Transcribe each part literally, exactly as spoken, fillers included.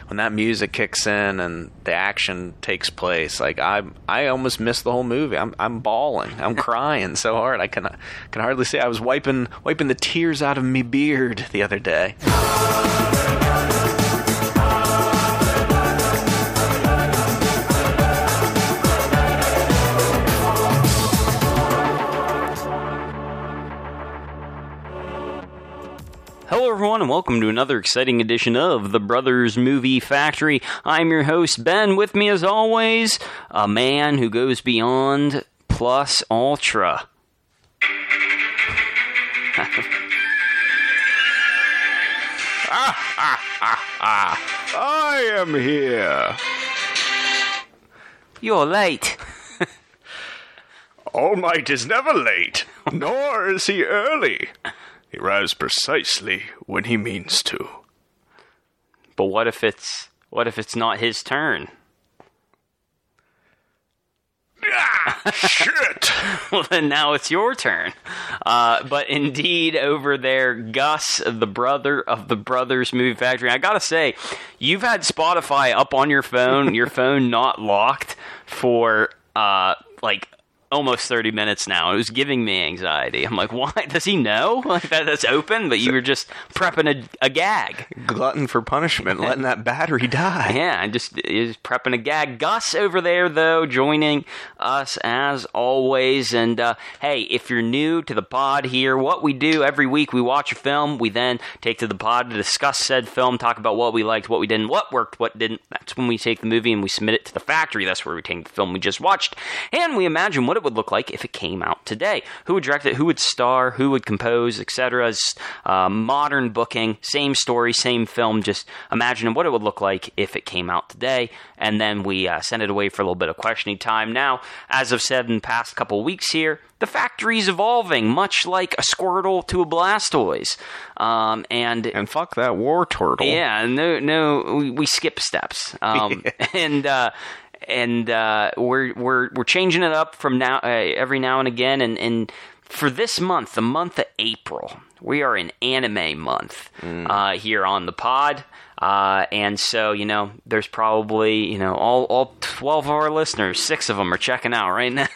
when that music kicks in and the action takes place, like I I almost missed the whole movie. I'm I'm bawling. I'm crying so hard I can can hardly see. I was wiping wiping the tears out of me beard the other day. Hello everyone and welcome to another exciting edition of the Brothers Movie Factory. I'm your host Ben. With me as always, a man who goes beyond plus ultra. ah, ah, ah, ah. I am here. You're late. All Might is never late, nor is he early. He arrives precisely when he means to. But what if it's what if it's not his turn? Ah, shit! Well, then now it's your turn. Uh, but indeed, over there, Gus, the brother of the Brothers Movie Factory. I gotta say, you've had Spotify up on your phone, your phone not locked for uh, like. almost thirty minutes now. It was giving me anxiety. I'm like, why? Does he know like that that's open? But you were just prepping a, a gag. Glutton for punishment, letting that battery die. Yeah, I just is prepping a gag. Gus over there, though, joining us as always. And uh, hey, if you're new to the pod here, what we do every week, we watch a film. We then take to the pod to discuss said film, talk about what we liked, what we didn't, what worked, what didn't. That's when we take the movie and we submit it to the factory. That's where we take the film we just watched. And we imagine what it would look like if it came out today. Who would direct it, who would star, who would compose, et cetera. Uh, modern booking, same story, same film, just imagining what it would look like if it came out today, and then we uh, send it away for a little bit of questioning time. Now, as I've said in the past couple weeks here, the factory's evolving, much like a Squirtle to a Blastoise. Um, and and fuck that war turtle. Yeah, no, no, we, we skip steps. Um, and, uh, And uh, we're we're we're changing it up from now uh, every now and again. And, and for this month, the month of April, we are in anime month mm. uh, here on the pod. Uh, and so, you know, there's probably, you know, all, all twelve of our listeners, six of them are checking out right now.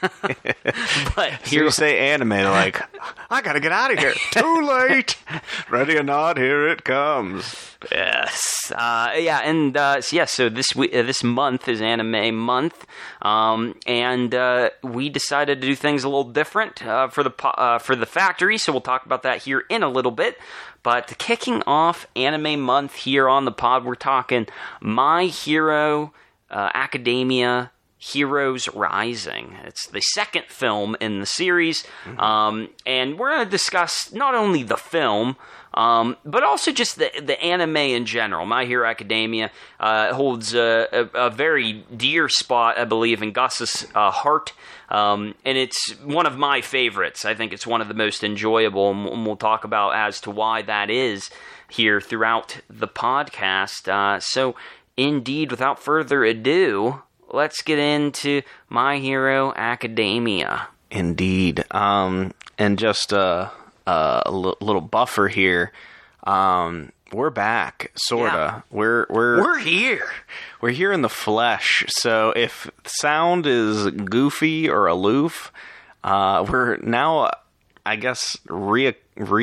But here so you say anime, they're like, I gotta get out of here. Too late. Ready or not, here it comes. Yes. Uh, yeah, and uh, so, yeah, so this we- uh, this month is anime month, um, and uh, we decided to do things a little different uh, for the po- uh, for the factory, so we'll talk about that here in a little bit. But kicking off anime month here on the pod, we're talking My Hero uh, Academia Heroes Rising. It's the second film in the series, mm-hmm. um, and we're going to discuss not only the film, um, but also just the the anime in general. My Hero Academia uh, holds a, a, a very dear spot, I believe, in Gus's uh, heart. Um, and it's one of my favorites. I think it's one of the most enjoyable, and we'll talk about as to why that is here throughout the podcast. Uh, so, indeed, without further ado, let's get into My Hero Academia. Indeed. Um, and just a, a l- little buffer here. Um, we're back, sorta. Yeah. We're we're we're here. We're here in the flesh. So if sound is goofy or aloof, uh, we're now, I guess, re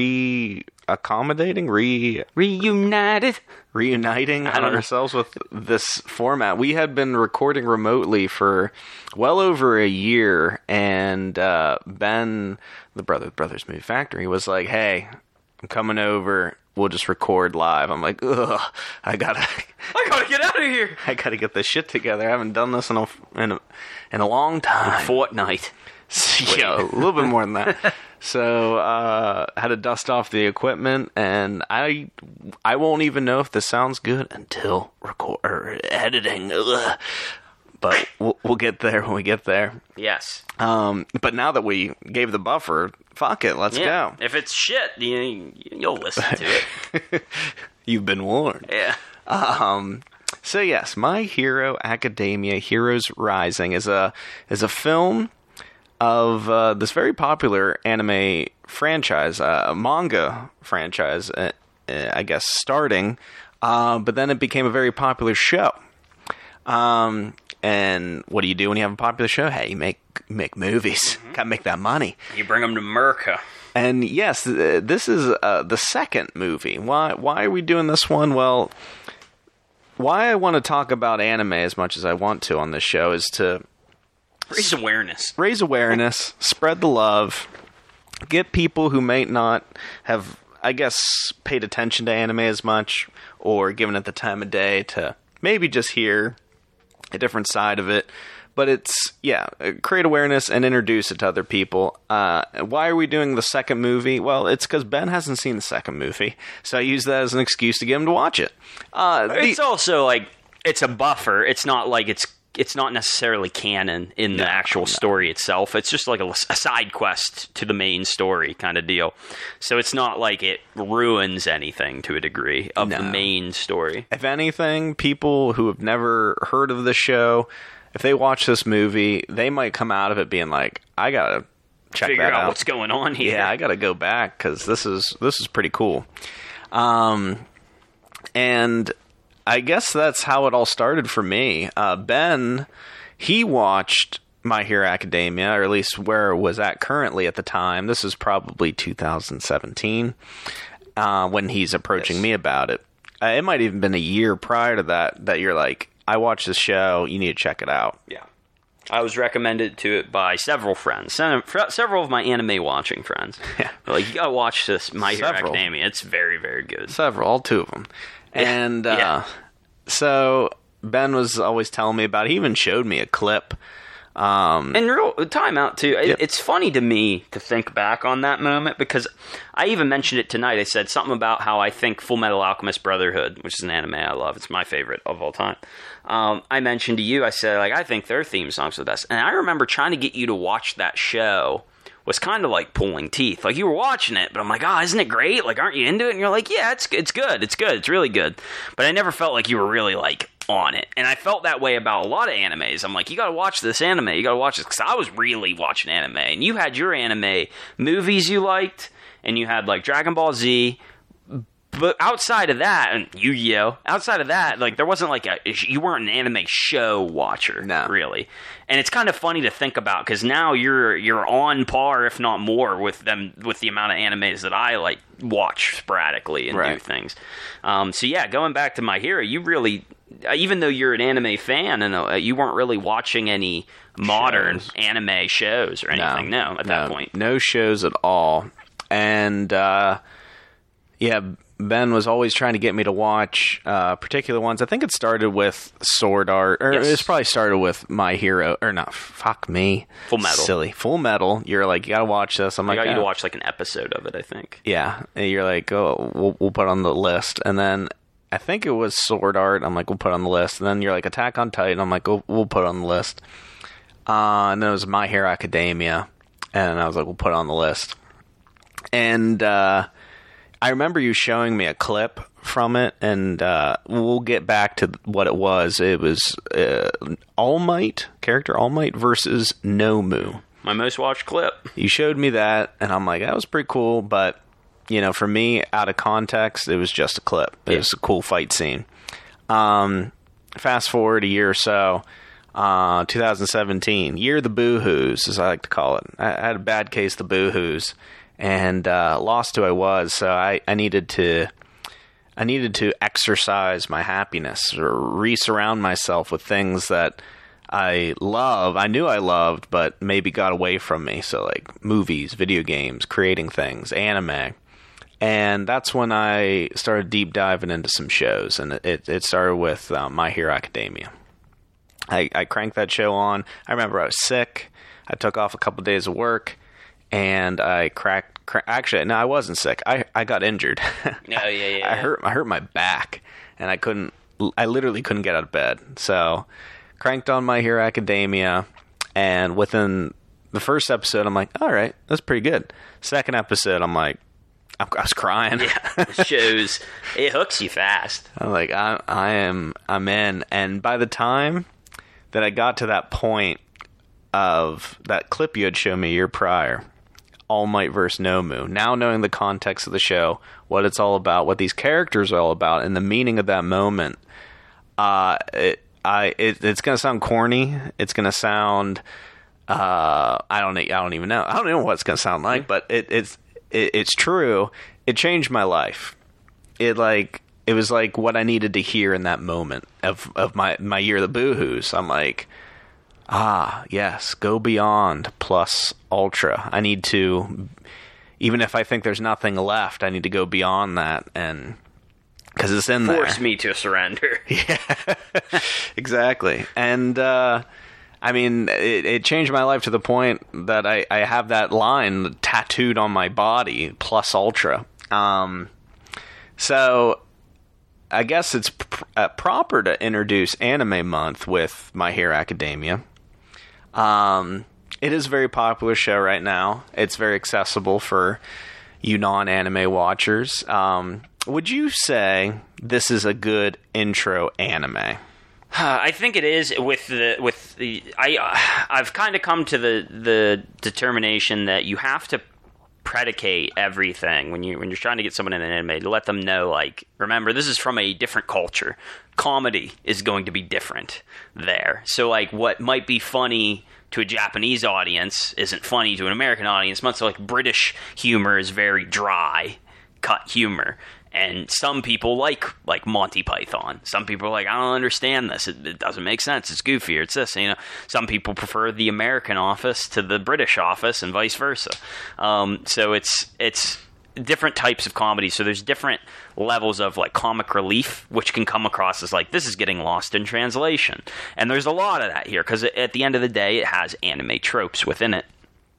re accommodating, re reunited, reuniting ourselves with this format. We had been recording remotely for well over a year, and uh, Ben, the brother Brothers Movie Factory, was like, "Hey, I'm coming over. We'll just record live." I'm like, ugh, I gotta, I gotta get out of here. I gotta get this shit together. I haven't done this in a in a, in a long time, a fortnight. So, yeah, a little bit more than that. So, uh, I had to dust off the equipment, and I, I won't even know if this sounds good until record or editing. Ugh. But we'll, we'll get there when we get there. Yes. Um, but now that we gave the buffer, fuck it, let's yeah. go. If it's shit, you, you'll listen to it. You've been warned. Yeah. Um. So yes, My Hero Academia: Heroes Rising is a is a film of uh, this very popular anime franchise, uh, a manga franchise. Uh, uh, I guess starting Uh, but then it became a very popular show. Um, and what do you do when you have a popular show? Hey, you make make movies. Mm-hmm. Gotta make that money. You bring them to America. And yes, th- this is uh, the second movie. Why why are we doing this one? Well, why I want to talk about anime as much as I want to on this show is to raise awareness. Raise awareness, spread the love, get people who may not have, I guess, paid attention to anime as much or given it the time of day to maybe just hear a different side of it. But it's, yeah, create awareness and introduce it to other people. Uh, why are we doing the second movie? Well, it's because Ben hasn't seen the second movie. So I use that as an excuse to get him to watch it. Uh, the, it's also like, it's a buffer. It's not like it's it's not necessarily canon in the no, actual no. story itself. It's just like a, a side quest to the main story kind of deal. So it's not like it ruins anything to a degree of no. the main story. If anything, people who have never heard of the show, if they watch this movie, they might come out of it being like, I gotta check Figure that out out. What's going on here. Yeah, I gotta go back because this is this is pretty cool. Um, and I guess that's how it all started for me. Uh, Ben, he watched My Hero Academia, or at least where it was at currently at the time. This is probably two thousand seventeen uh, when he's approaching yes. me about it. Uh, it might even been a year prior to that that you're like, I watched this show, you need to check it out. Yeah. I was recommended to it by several friends, several of my anime watching friends. Yeah. They're like, you gotta watch this My Hero several. Academia. It's very, very good. Several, all two of them. And uh, yeah. so Ben was always telling me about it. He even showed me a clip. Um, and real time out too. Yep. It's funny to me to think back on that moment because I even mentioned it tonight. I said something about how I think Full Metal Alchemist Brotherhood, which is an anime I love, it's my favorite of all time. Um, I mentioned to you, I said, like, I think their theme songs are the best. And I remember trying to get you to watch that show was kind of like pulling teeth. Like, you were watching it, but I'm like, oh, isn't it great? Like, aren't you into it? And you're like, yeah, it's it's good. It's good. It's really good. But I never felt like you were really, like, on it. And I felt that way about a lot of animes. I'm like, you gotta watch this anime. You gotta watch this. Because I was really watching anime. And you had your anime movies you liked, and you had, like, Dragon Ball Z. But outside of that, and Yu-Gi-Oh! Outside of that, like, there wasn't like a, you weren't an anime show watcher, no. really. And it's kind of funny to think about, because now you're you're on par, if not more, with them, with the amount of animes that I, like, watch sporadically and right. do things. Um, so yeah, going back to My Hero, you really, even though you're an anime fan, and uh, you weren't really watching any modern shows. anime shows or anything, no, no at no, that point. No shows at all. And, uh, yeah, Ben was always trying to get me to watch uh, particular ones. I think it started with Sword Art, or yes. it was probably started with My Hero, or not, fuck me. Full Metal. Silly. Full Metal. You're like, you gotta watch this. I'm I like, got oh. you to watch like an episode of it, I think. Yeah. And you're like, oh, we'll, we'll put it on the list. And then I think it was Sword Art. I'm like, we'll put it on the list. And then you're like, Attack on Titan. I'm like, we'll, we'll put it on the list. Uh, and then it was My Hero Academia. And I was like, we'll put it on the list. And, uh, I remember you showing me a clip from it, and uh, we'll get back to what it was. It was uh, All Might, character All Might versus Nomu. My most watched clip. You showed me that, and I'm like, that was pretty cool, but, you know, for me, out of context, it was just a clip. It yeah. was a cool fight scene. Um, fast forward a year or so, uh, two thousand seventeen, year of the boo-hoos, as I like to call it. I had a bad case of the boo-hoos. And uh, lost who I was, so I, I needed to, I needed to exercise my happiness or re-surround myself with things that I love. I knew I loved, but maybe got away from me. So like movies, video games, creating things, anime, and that's when I started deep diving into some shows. And it it started with uh, My Hero Academia. I, I cranked that show on. I remember I was sick. I took off a couple days of work. And I cracked, cra- actually, no, I wasn't sick. I, I got injured. Oh, yeah, yeah, yeah. I hurt, I hurt my back, and I couldn't, I literally couldn't get out of bed. So, cranked on My Hero Academia, and within the first episode, I'm like, all right, that's pretty good. Second episode, I'm like, I, I was crying. Yeah, it shows, it hooks you fast. I'm like, I, I am, I'm in. And by the time that I got to that point of that clip you had shown me a year prior, All Might versus Nomu. Now knowing the context of the show, what it's all about, what these characters are all about, and the meaning of that moment, uh, it, I it, it's gonna sound corny. It's gonna sound, uh, I don't I don't even know. I don't know what it's gonna sound like, but it, it's it, it's true. It changed my life. It like it was like what I needed to hear in that moment of of my my year of the Boohoos. I'm like, ah, yes, go beyond plus ultra. I need to, even if I think there's nothing left, I need to go beyond that, and because it's in Force there. Force me to surrender. Yeah, exactly. And uh, I mean, it, it changed my life to the point that I, I have that line tattooed on my body, plus ultra. Um, so I guess it's pr- uh, proper to introduce Anime Month with My Hero Academia. Um, it is a very popular show right now. It's very accessible for you non-anime watchers. Um, would you say this is a good intro anime? I think it is with the with the I uh, I've kind of come to the the determination that you have to predicate everything when you when you're trying to get someone in an anime, to let them know, like, remember, this is from a different culture. Comedy is going to be different there. So like what might be funny to a Japanese audience isn't funny to an American audience. Much like British humor is very dry cut humor. And some people like like Monty Python. Some people are like, I don't understand this. It, it doesn't make sense. It's goofy. Or it's this. You know, some people prefer the American Office to the British Office, and vice versa. Um, so it's it's different types of comedy. So there's different levels of like comic relief, which can come across as like, this is getting lost in translation. And there's a lot of that here because at the end of the day, it has anime tropes within it.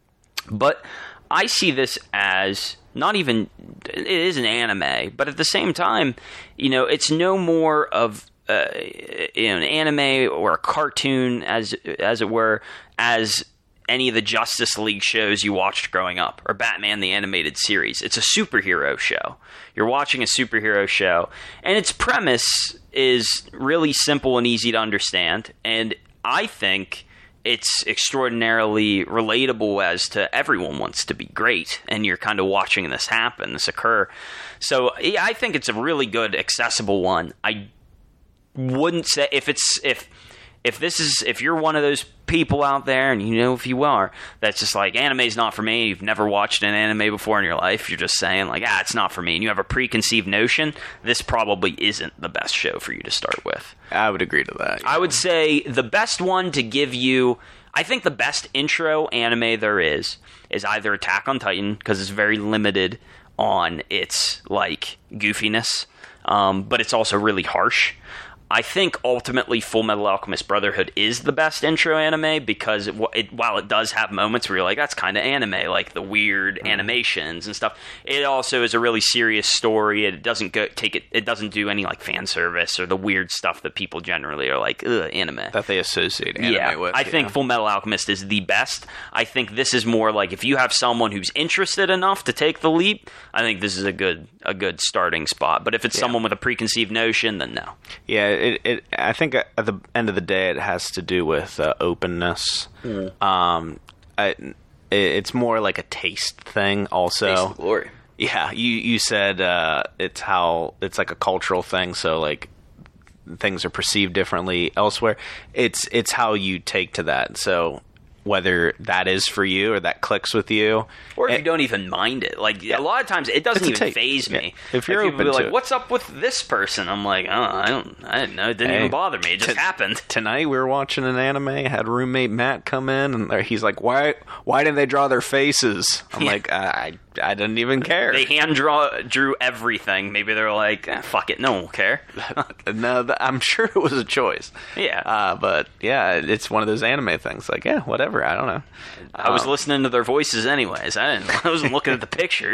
But I see this as not even, it is an anime, but at the same time, you know, it's no more of uh, you know, an anime or a cartoon, as as it were, as any of the Justice League shows you watched growing up, or Batman the Animated Series. It's a superhero show. You're watching a superhero show, and its premise is really simple and easy to understand, and I think it's extraordinarily relatable as to everyone wants to be great, and you're kind of watching this happen, this occur. So yeah, I think it's a really good, accessible one. I wouldn't say if it's if if this is if you're one of those people out there, and you know if you are, that's just like, anime's not for me. You've never watched an anime before in your life. You're just saying like, ah, it's not for me, and you have a preconceived notion. This probably isn't the best show for you to start with. I would agree to that. I would say the best one to give you, I think the best intro anime there is, is either Attack on Titan, because it's very limited on its, like, goofiness, um, but it's also really harsh. I think ultimately Full Metal Alchemist Brotherhood is the best intro anime because it, it, while it does have moments where you're like, that's kind of anime, like the weird mm. animations and stuff, it also is a really serious story. It doesn't go take it. It doesn't do any like fan service or the weird stuff that people generally are like, ugh, anime that they associate anime yeah, with. I yeah. think Full Metal Alchemist is the best. I think this is more like if you have someone who's interested enough to take the leap, I think this is a good a good starting spot. But if it's yeah. someone with a preconceived notion, then no. Yeah. It, it, I think at the end of the day, it has to do with uh, openness. Mm. Um, I, it, it's more like a taste thing, also. Taste of glory. Yeah, you you said uh, it's how it's like a cultural thing. So like things are perceived differently elsewhere. It's it's how you take to that. So whether that is for you or that clicks with you, or if and, you don't even mind it, like yeah. a lot of times it doesn't even take. phase me. Yeah. If you're like, open be to like, it. what's up with this person? I'm like, oh, I don't, I didn't know. It didn't hey, even bother me. It just t- happened. Tonight we were watching an anime. I had roommate Matt come in, and he's like, "Why? Why didn't they draw their faces?" I'm yeah. like, I, I didn't even care. They hand draw drew everything. Maybe they're like, eh, fuck it, no one will care. No, th- I'm sure it was a choice. Yeah, uh, but yeah, it's one of those anime things. Like, yeah, whatever. I don't know. I was um, listening to their voices anyways. I didn't. I wasn't looking at the picture.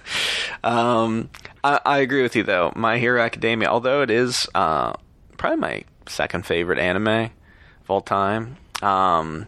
um, I, I agree with you though. My Hero Academia, although it is uh, probably my second favorite anime of all time, um,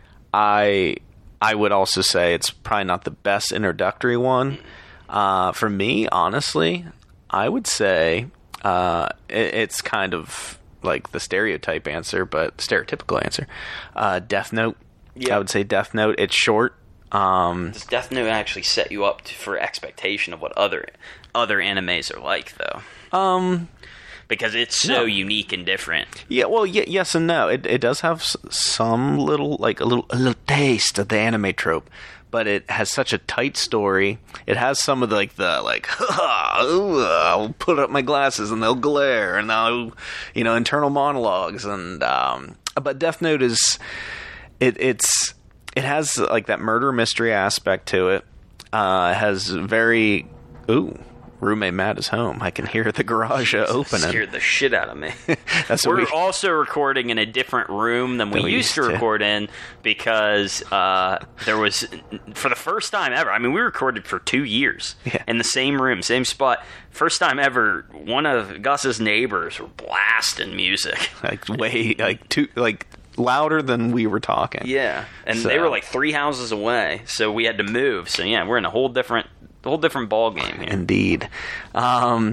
I I would also say it's probably not the best introductory one. Uh, for me, honestly, I would say uh, it, it's kind of like the stereotype answer, but stereotypical answer. Uh, Death Note. Yeah. I would say Death Note. It's short. Um, Does Death Note actually set you up to, for expectation of what other other animes are like, though? Um, because it's so no. unique and different. Yeah, well, y- yes and no. It it does have s- some little, like a little a little taste of the anime trope, but it has such a tight story. It has some of the, like the like, ooh, I'll put up my glasses and they'll glare, and I'll, you know, internal monologues, and um, but Death Note is, it it's. It has, like, that murder mystery aspect to it. Uh, it has very... Ooh, roommate Matt is home. I can hear the garage uh, opening. Scared the shit out of me. That's We're we... also recording in a different room than we, than we used, used to to record in because uh, there was, for the first time ever, I mean, we recorded for two years yeah. in the same room, same spot. First time ever, one of Gus's neighbors were blasting music. Like, way, like, two, like... louder than we were talking. Yeah, and so. they were like three houses away, so we had to move. So yeah, we're in a whole different, whole different ball game here. Indeed, um,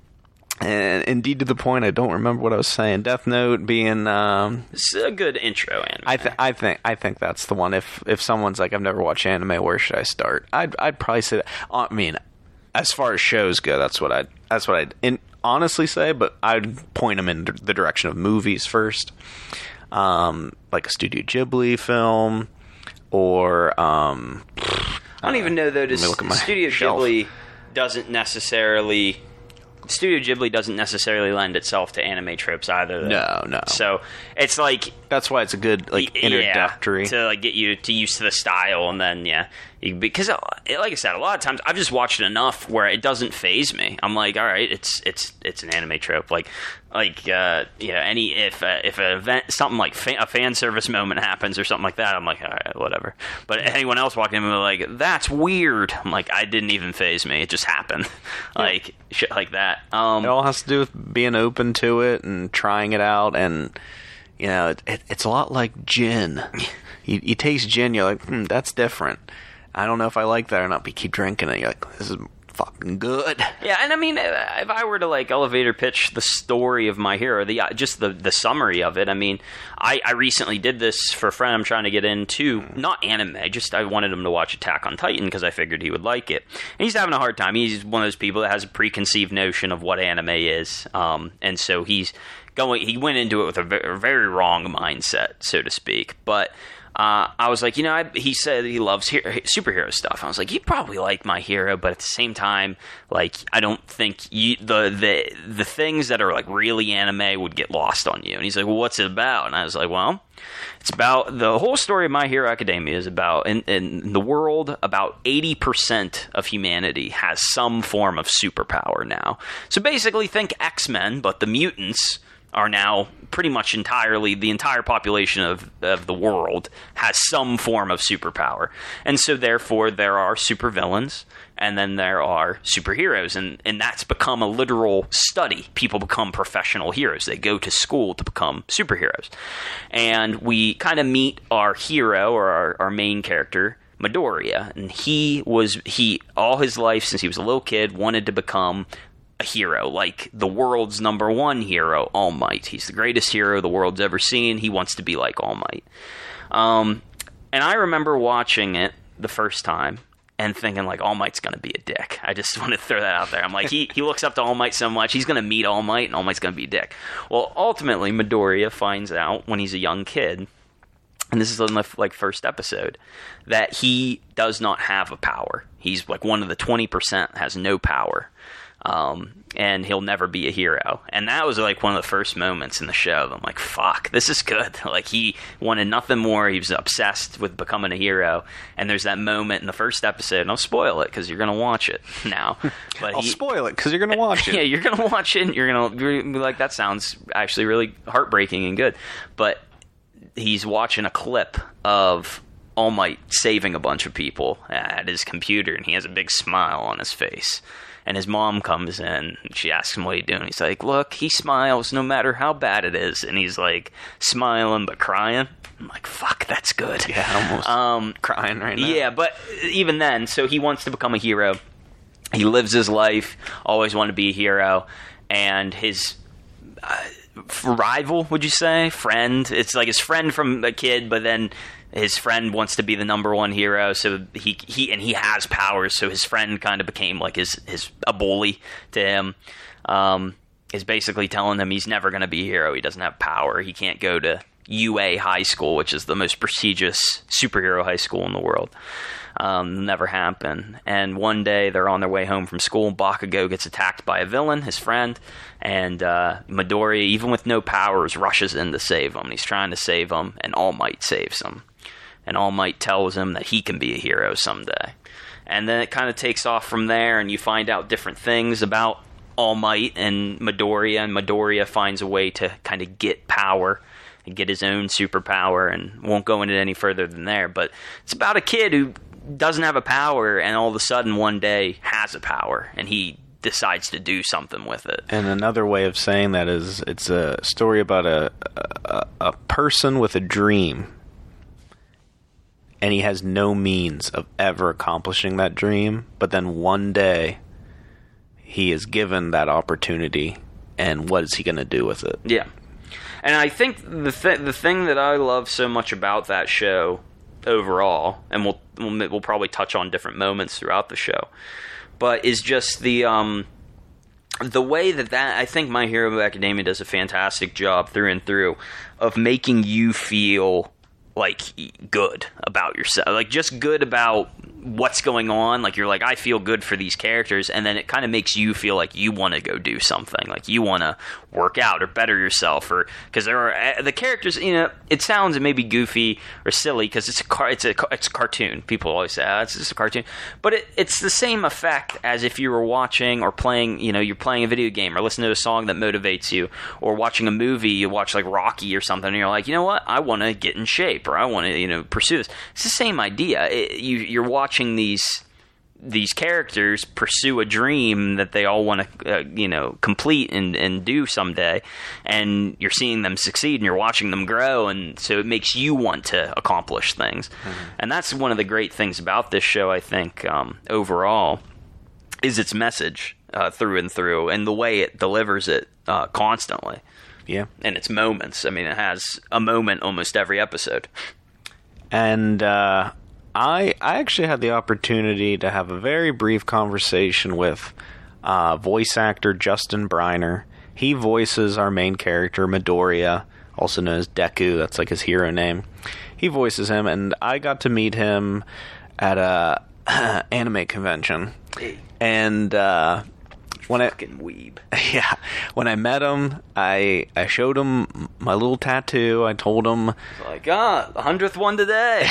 and indeed to the point. I don't remember what I was saying. Death Note being, um, it's a good intro anime. I think, I think, I think that's the one. If if someone's like, I've never watched anime, where should I start? I'd I'd probably say that. I mean, as far as shows go, that's what I'd that's what I'd in, honestly say. But I'd point them in the direction of movies first. Um, like a Studio Ghibli film, or um, I don't uh, even know though. Does Studio shelf. Ghibli doesn't necessarily Studio Ghibli doesn't necessarily lend itself to anime tropes either. Though. No, no. So it's like that's why it's a good like yeah, introductory to like get you to used to the style, and then yeah, you, because like I said, a lot of times I've just watched it enough where it doesn't faze me. I'm like, all right, it's it's it's an anime trope. Like like uh, you know, any if uh, if an event something like fa- a fan service moment happens or something like that, I'm like, all right, whatever. But anyone else walking in and like, that's weird. I'm like, I didn't even faze me. It just happened. Like shit like that. Um, it all has to do with being open to it and trying it out, and you know, it, it, it's a lot like gin. You, you taste gin, you're like, hmm, that's different. I don't know if I like that or not, but you keep drinking it, you're like, this is fucking good. Yeah, and I mean, if I were to like elevator pitch the story of My Hero, the just the, the summary of it, I mean, I, I recently did this for a friend I'm trying to get into, not anime, just I wanted him to watch Attack on Titan because I figured he would like it. And he's having a hard time. He's one of those people that has a preconceived notion of what anime is, um, and so he's going. He went into it with a very, very wrong mindset, so to speak, but. Uh, I was like, you know, I, he said he loves he- superhero stuff. I was like, you probably like My Hero, but at the same time, like, I don't think you, the the the things that are like really anime would get lost on you. And he's like, well, what's it about? And I was like, well, it's about the whole story of My Hero Academia is about in, in the world, about eighty percent of humanity has some form of superpower now. So basically, think X-Men, but the mutants are now pretty much entirely, the entire population of, of the world has some form of superpower. And so therefore there are supervillains, and then there are superheroes, and, and that's become a literal study. People become professional heroes. They go to school to become superheroes. And we kind of meet our hero, or our, our main character, Midoriya, and he was, he, all his life since he was a little kid, wanted to become a hero, like the world's number one hero, All Might. He's the greatest hero the world's ever seen. He wants to be like All Might. Um, and I remember watching it the first time and thinking, like, All Might's going to be a dick. I just want to throw that out there. I'm like, he, he looks up to All Might so much, he's going to meet All Might, and All Might's going to be a dick. Well, ultimately, Midoriya finds out when he's a young kid, and this is in the like first episode, that he does not have a power. He's like one of the twenty percent, has no power. Um, and he'll never be a hero. And that was like one of the first moments in the show. I'm like, fuck, this is good. Like, he wanted nothing more. He was obsessed with becoming a hero. And there's that moment in the first episode, and I'll spoil it because you're going to watch it now. But I'll he, spoil it because you're going to watch it. Yeah, you're going to watch it, and you're going to be like, that sounds actually really heartbreaking and good. But he's watching a clip of All Might saving a bunch of people at his computer, and he has a big smile on his face. And his mom comes in, and she asks him what he's doing. He's like, look, he smiles no matter how bad it is. And he's like smiling but crying. I'm like, fuck, that's good. Yeah, almost um, crying right now. Yeah, but even then, so he wants to become a hero. He lives his life, always wanted to be a hero. And his uh, rival, would you say? Friend. It's like his friend from a kid, but then his friend wants to be the number one hero, so he he and he has powers, so his friend kind of became like his his a bully to him. Um, is basically telling him he's never going to be a hero. He doesn't have power. He can't go to U A High School, which is the most prestigious superhero high school in the world. Um, never happen. And one day they're on their way home from school, and Bakugo gets attacked by a villain, his friend, and uh, Midoriya, even with no powers, rushes in to save him. He's trying to save him, and All Might saves him. And All Might tells him that he can be a hero someday. And then it kind of takes off from there, and you find out different things about All Might and Midoriya, and Midoriya finds a way to kind of get power and get his own superpower, and won't go into it any further than there. But it's about a kid who doesn't have a power, and all of a sudden one day has a power, and he decides to do something with it. And another way of saying that is it's a story about a a, a person with a dream, and he has no means of ever accomplishing that dream, but then one day he is given that opportunity, and what is he going to do with it? Yeah. And I think the th- the thing that I love so much about that show overall, and we'll, we'll we'll probably touch on different moments throughout the show, but is just the um the way that that I think My Hero Academia does a fantastic job through and through of making you feel like good about yourself, like just good about what's going on. Like you're like, I feel good for these characters, and then it kind of makes you feel like you want to go do something, like you want to work out or better yourself, or because there are the characters. You know, it sounds maybe goofy or silly because it's a car, it's a it's a cartoon. People always say, oh, it's just a cartoon, but it, it's the same effect as if you were watching or playing. You know, you're playing a video game or listening to a song that motivates you, or watching a movie. You watch like Rocky or something, and you're like, you know what, I want to get in shape, or I want to, you know, pursue this. It's the same idea. It, you you're watching these these characters pursue a dream that they all want to uh, you know complete and, and do someday, and you're seeing them succeed and you're watching them grow, and so it makes you want to accomplish things. Mm-hmm. And that's one of the great things about this show, I think, um, overall, is its message uh, through and through, and the way it delivers it uh, constantly. Yeah. And its moments. I mean, it has a moment almost every episode. And uh I I actually had the opportunity to have a very brief conversation with uh, voice actor Justin Briner. He voices our main character, Midoriya, also known as Deku. That's like his hero name. He voices him, and I got to meet him at a anime convention. And uh, when I fucking weeb. Yeah, when I met him, I I showed him my little tattoo. I told him, like, ah, the hundredth one today.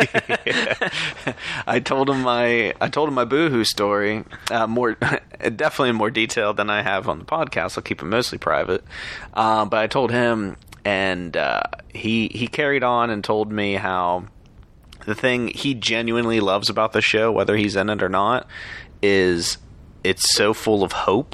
Yeah. I told him my I told him my Boohoo story, uh, more definitely in more detail than I have on the podcast. I'll keep it mostly private, uh, but I told him, and uh, he he carried on and told me how the thing he genuinely loves about the show, whether he's in it or not, is it's so full of hope,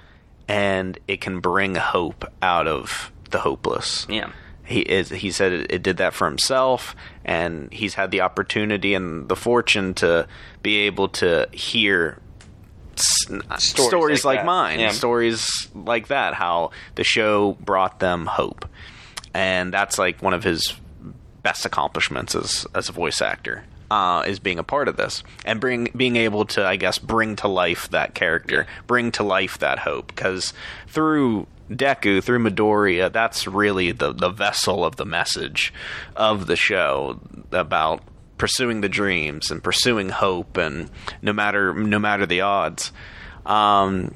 and it can bring hope out of the hopeless. Yeah. He is. He said it, it did that for himself, and he's had the opportunity and the fortune to be able to hear s- stories, stories like, like mine, yeah. stories like that, how the show brought them hope. And that's like one of his best accomplishments as, as a voice actor. Uh, is being a part of this and bring being able to, I guess, bring to life that character, bring to life that hope. Because through Deku, through Midoriya, that's really the, the vessel of the message of the show about pursuing the dreams and pursuing hope, and no matter no matter the odds. Um,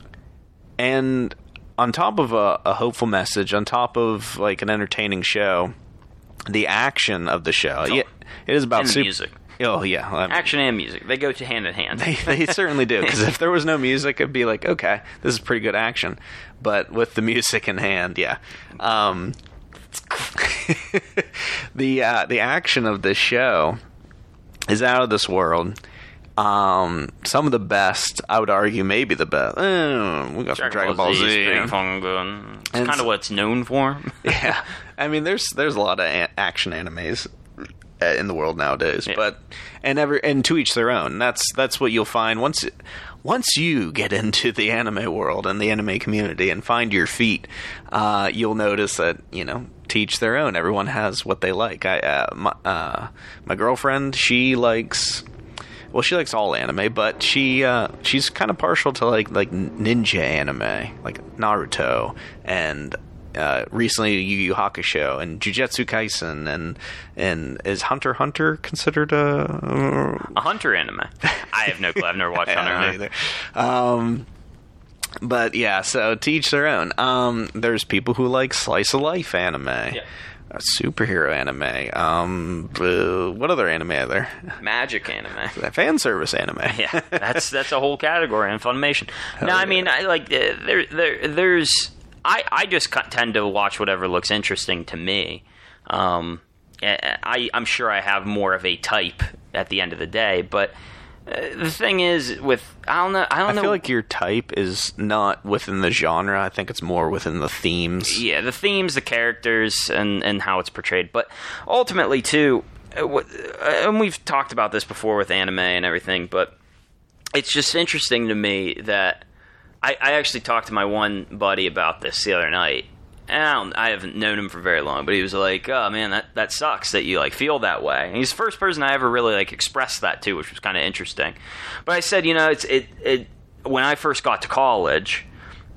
and on top of a, a hopeful message, on top of like an entertaining show, the action of the show. Oh. Yeah, it is about and the super- music. Oh yeah, I mean, action and music, they go to hand in hand. They, they certainly do. Because if there was no music, it'd be like, okay, this is pretty good action. But with the music in hand, yeah, um, the uh, the action of this show is out of this world. Um, some of the best, I would argue, maybe the best. Eh, we got some Dragon Ball Z. Ball Z is pretty fucking good. It's kind of what it's known for. Yeah, I mean, there's there's a lot of a- action animes, in the world nowadays. Yeah. But and ever and to each their own. That's that's what you'll find once once you get into the anime world and the anime community and find your feet. Uh, you'll notice that, you know, to each their own. Everyone has what they like. I uh, my uh, my girlfriend, she likes. Well, she likes all anime, but she uh, she's kind of partial to like like ninja anime, like Naruto, and uh, recently Yu Yu Hakusho and Jujutsu Kaisen, and and is Hunter x Hunter considered a a Hunter anime? I have no clue. I've never watched Hunter yeah, either. Um, but yeah, so to each their own. Um, there's people who like slice of life anime. Yeah. Uh, superhero anime. Um, uh, what other anime are there? Magic anime. Fan service anime. Yeah, that's that's a whole category in Funimation. Hell no, I yeah. mean, I like uh, there there there's I I just c- tend to watch whatever looks interesting to me. Um, I I'm sure I have more of a type at the end of the day, but uh, the thing is with I don't know I don't I know. feel like your type is not within the genre. I think it's more within the themes. Yeah, the themes, the characters, and, and how it's portrayed. But ultimately, too, uh, what, uh, and we've talked about this before with anime and everything, but it's just interesting to me that I, I actually talked to my one buddy about this the other night. And I, don't, I haven't known him for very long, but he was like, "Oh man, that, that sucks that you like feel that way." And he's the first person I ever really like expressed that to, which was kind of interesting. But I said, you know, it's it it when I first got to college,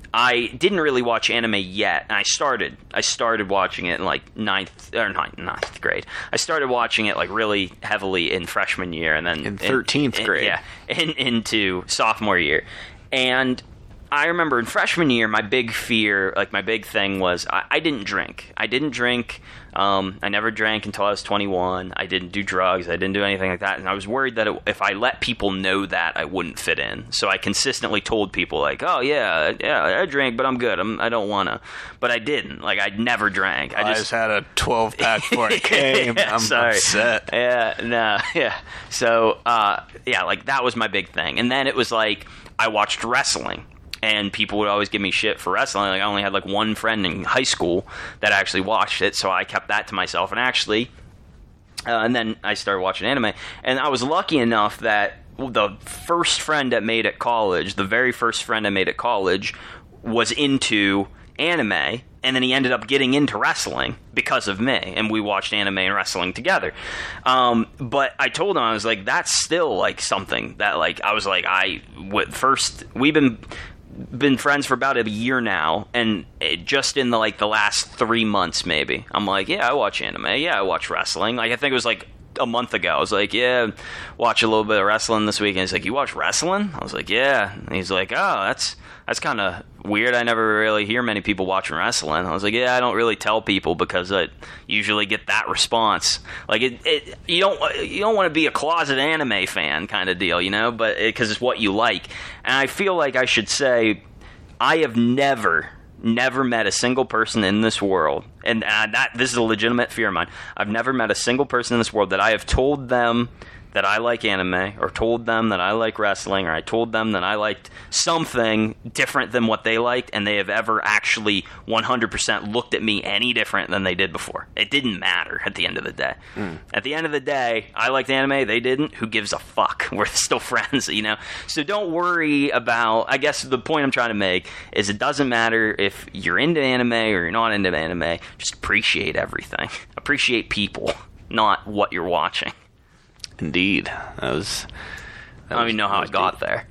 I didn't really watch anime yet, and I started. I started watching it in like ninth or ninth, ninth grade. I started watching it like really heavily in freshman year, and then In thirteenth in, grade. yeah, in, into sophomore year, and I remember in freshman year, my big fear, like my big thing was I, I didn't drink. I didn't drink. Um, I never drank until I was twenty-one. I didn't do drugs. I didn't do anything like that. And I was worried that it, if I let people know that, I wouldn't fit in. So I consistently told people like, "Oh yeah, yeah, I drink, but I'm good. I'm, I don't want to." But I didn't. Like I never drank. I I just just had a twelve pack before I came. Yeah, I'm sorry. upset. Yeah, no, yeah. So, uh, yeah, like that was my big thing. And then it was like I watched wrestling. And people would always give me shit for wrestling. Like I only had like one friend in high school that actually watched it, so I kept that to myself. And actually, uh, and then I started watching anime. And I was lucky enough that the first friend I made at college, the very first friend I made at college, was into anime. And then he ended up getting into wrestling because of me, and we watched anime and wrestling together. Um, but I told him, I was like, that's still like something that like I was like, I w- first we've been. been friends for about a year now, and it, just in the like the last three months maybe I'm like, yeah, I watch anime, yeah, I watch wrestling. Like I think it was like a month ago I was like, yeah, watch a little bit of wrestling this week. And he's like, you watch wrestling? I was like, yeah. And he's like, oh, that's that's kind of weird. I never really hear many people watching wrestling. I was like, yeah, I don't really tell people because I usually get that response. Like it, it you don't you don't want to be a closet anime fan kind of deal, you know, but because it, it's what you like. And I feel like I should say I have never never met a single person in this world, and uh, that this is a legitimate fear of mine. I've never met a single person in this world that I have told them that I like anime, or told them that I like wrestling, or I told them that I liked something different than what they liked, and they have ever actually one hundred percent looked at me any different than they did before. It didn't matter at the end of the day. Mm. At the end of the day, I liked anime, they didn't. Who gives a fuck? We're still friends, you know? So don't worry about, I guess the point I'm trying to make is it doesn't matter if you're into anime or you're not into anime. Just appreciate everything. Appreciate people, not what you're watching. Indeed. That was... That I don't even know how I got there.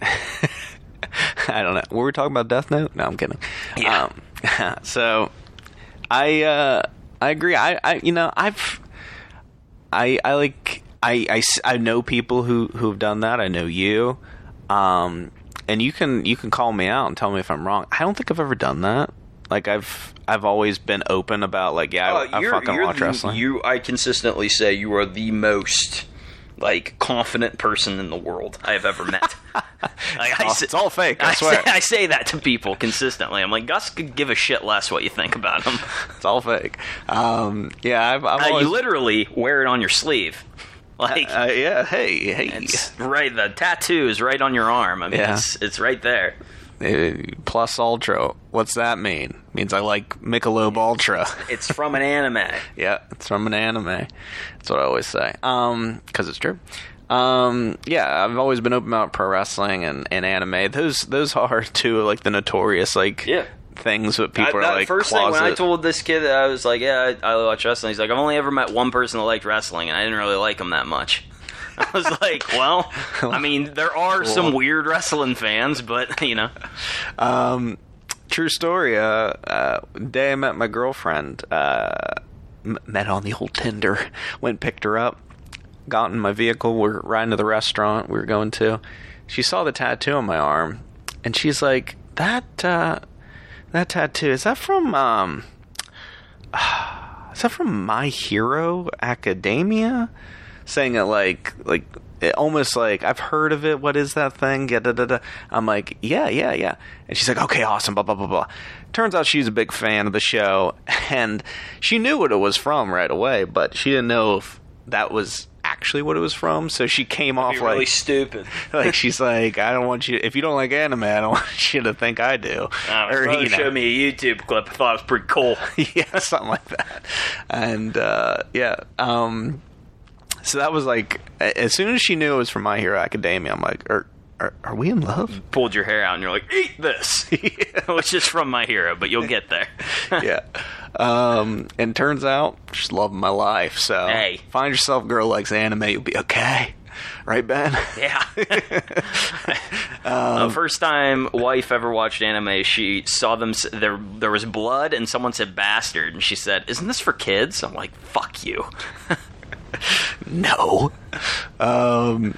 I don't know. Were we talking about Death Note? No, I'm kidding. Yeah. Um, so, I uh, I agree. I, I you know I've I I like I, I, I know people who who've done that. I know you, um, and you can you can call me out and tell me if I'm wrong. I don't think I've ever done that. Like I've I've always been open about like yeah I, uh, I fucking you're watch the, wrestling. You I consistently say you are the most like confident person in the world I have ever met. Like, I, it's all fake, I, I swear. Say, I say that to people consistently. I'm like, Gus could give a shit less what you think about him. It's all fake. Um, yeah, I've, I've uh, always... You literally wear it on your sleeve. Like, uh, uh, yeah, hey, hey. It's right, the tattoo is right on your arm. I mean, yeah. it's, it's right there. Uh, plus Ultra. What's that mean? It means I like Michelob Ultra. It's from an anime. Yeah, it's from an anime. That's what I always say. Um, because it's true. Um, yeah, I've always been open about pro wrestling and, and anime. Those those are two like the notorious like yeah. things that people I, that are like first closet. thing when I told this kid that I was like, yeah, I, I watch wrestling. He's like, I've only ever met one person that liked wrestling, and I didn't really like him that much. I was like, well, I mean, there are cool. some weird wrestling fans, but you know. Um, true story. Uh, uh, day I met my girlfriend. Uh, m- met on the old Tinder. Went picked her up. Got in my vehicle. We're riding to the restaurant we were going to. She saw the tattoo on my arm, and she's like, "That uh, that tattoo is that from um, uh, is that from My Hero Academia?" Saying it like like it almost like I've heard of it. What is that thing? Yeah, da, da, da. I'm like, yeah, yeah, yeah. And she's like, okay, awesome. Blah blah blah blah. Turns out she's a big fan of the show, and she knew what it was from right away, but she didn't know if that was actually what it was from. So she came That'd off be like really stupid. Like she's like, I don't want you. If you don't like anime, I don't want you to think I do. Uh, or you know. Showed me a YouTube clip. I thought it was pretty cool. Yeah, something like that. And uh, yeah. Um, So that was like, as soon as she knew it was from My Hero Academia, I'm like, are, are, are we in love? You pulled your hair out and you're like, eat this! Yeah. Which is from My Hero, but you'll get there. Yeah. Um, and turns out, she's loving my life. So hey. Find yourself a girl who likes anime, you'll be okay. Right, Ben? Yeah. um, the first time wife ever watched anime, she saw them, there, there was blood and someone said bastard. And she said, isn't this for kids? I'm like, fuck you. No. Um,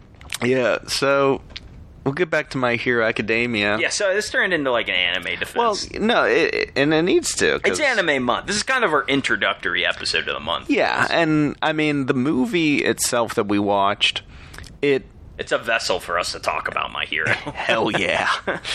yeah, so we'll get back to My Hero Academia. Yeah, so this turned into like an anime defense. Well, no, it, it, and it needs to. It's anime month. This is kind of our introductory episode of the month. Yeah, and I mean, the movie itself that we watched, it... It's a vessel for us to talk about My Hero. Hell yeah.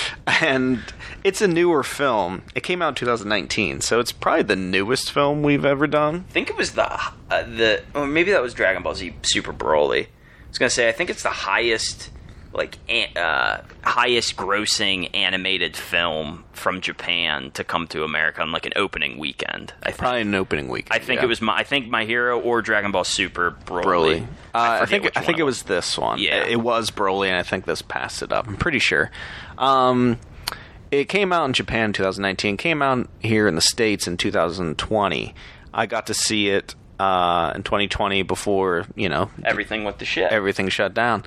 And it's a newer film. It came out in two thousand nineteen, so it's probably the newest film we've ever done. I think it was the, uh, the or maybe that was Dragon Ball Z Super Broly. I was going to say, I think it's the highest, like, uh, highest grossing animated film from Japan to come to America on, like, an opening weekend. I think. Probably an opening weekend. I think yeah. it was my, I think My Hero or Dragon Ball Super Broly. Broly. Uh, I, I think I think it was, was this one. Yeah. It was Broly, and I think this passed it up. I'm pretty sure. Um, it came out in Japan in two thousand nineteen. Came out here in the States in two thousand twenty. I got to see it uh, in twenty twenty before, you know, everything went to shit. Everything shut down,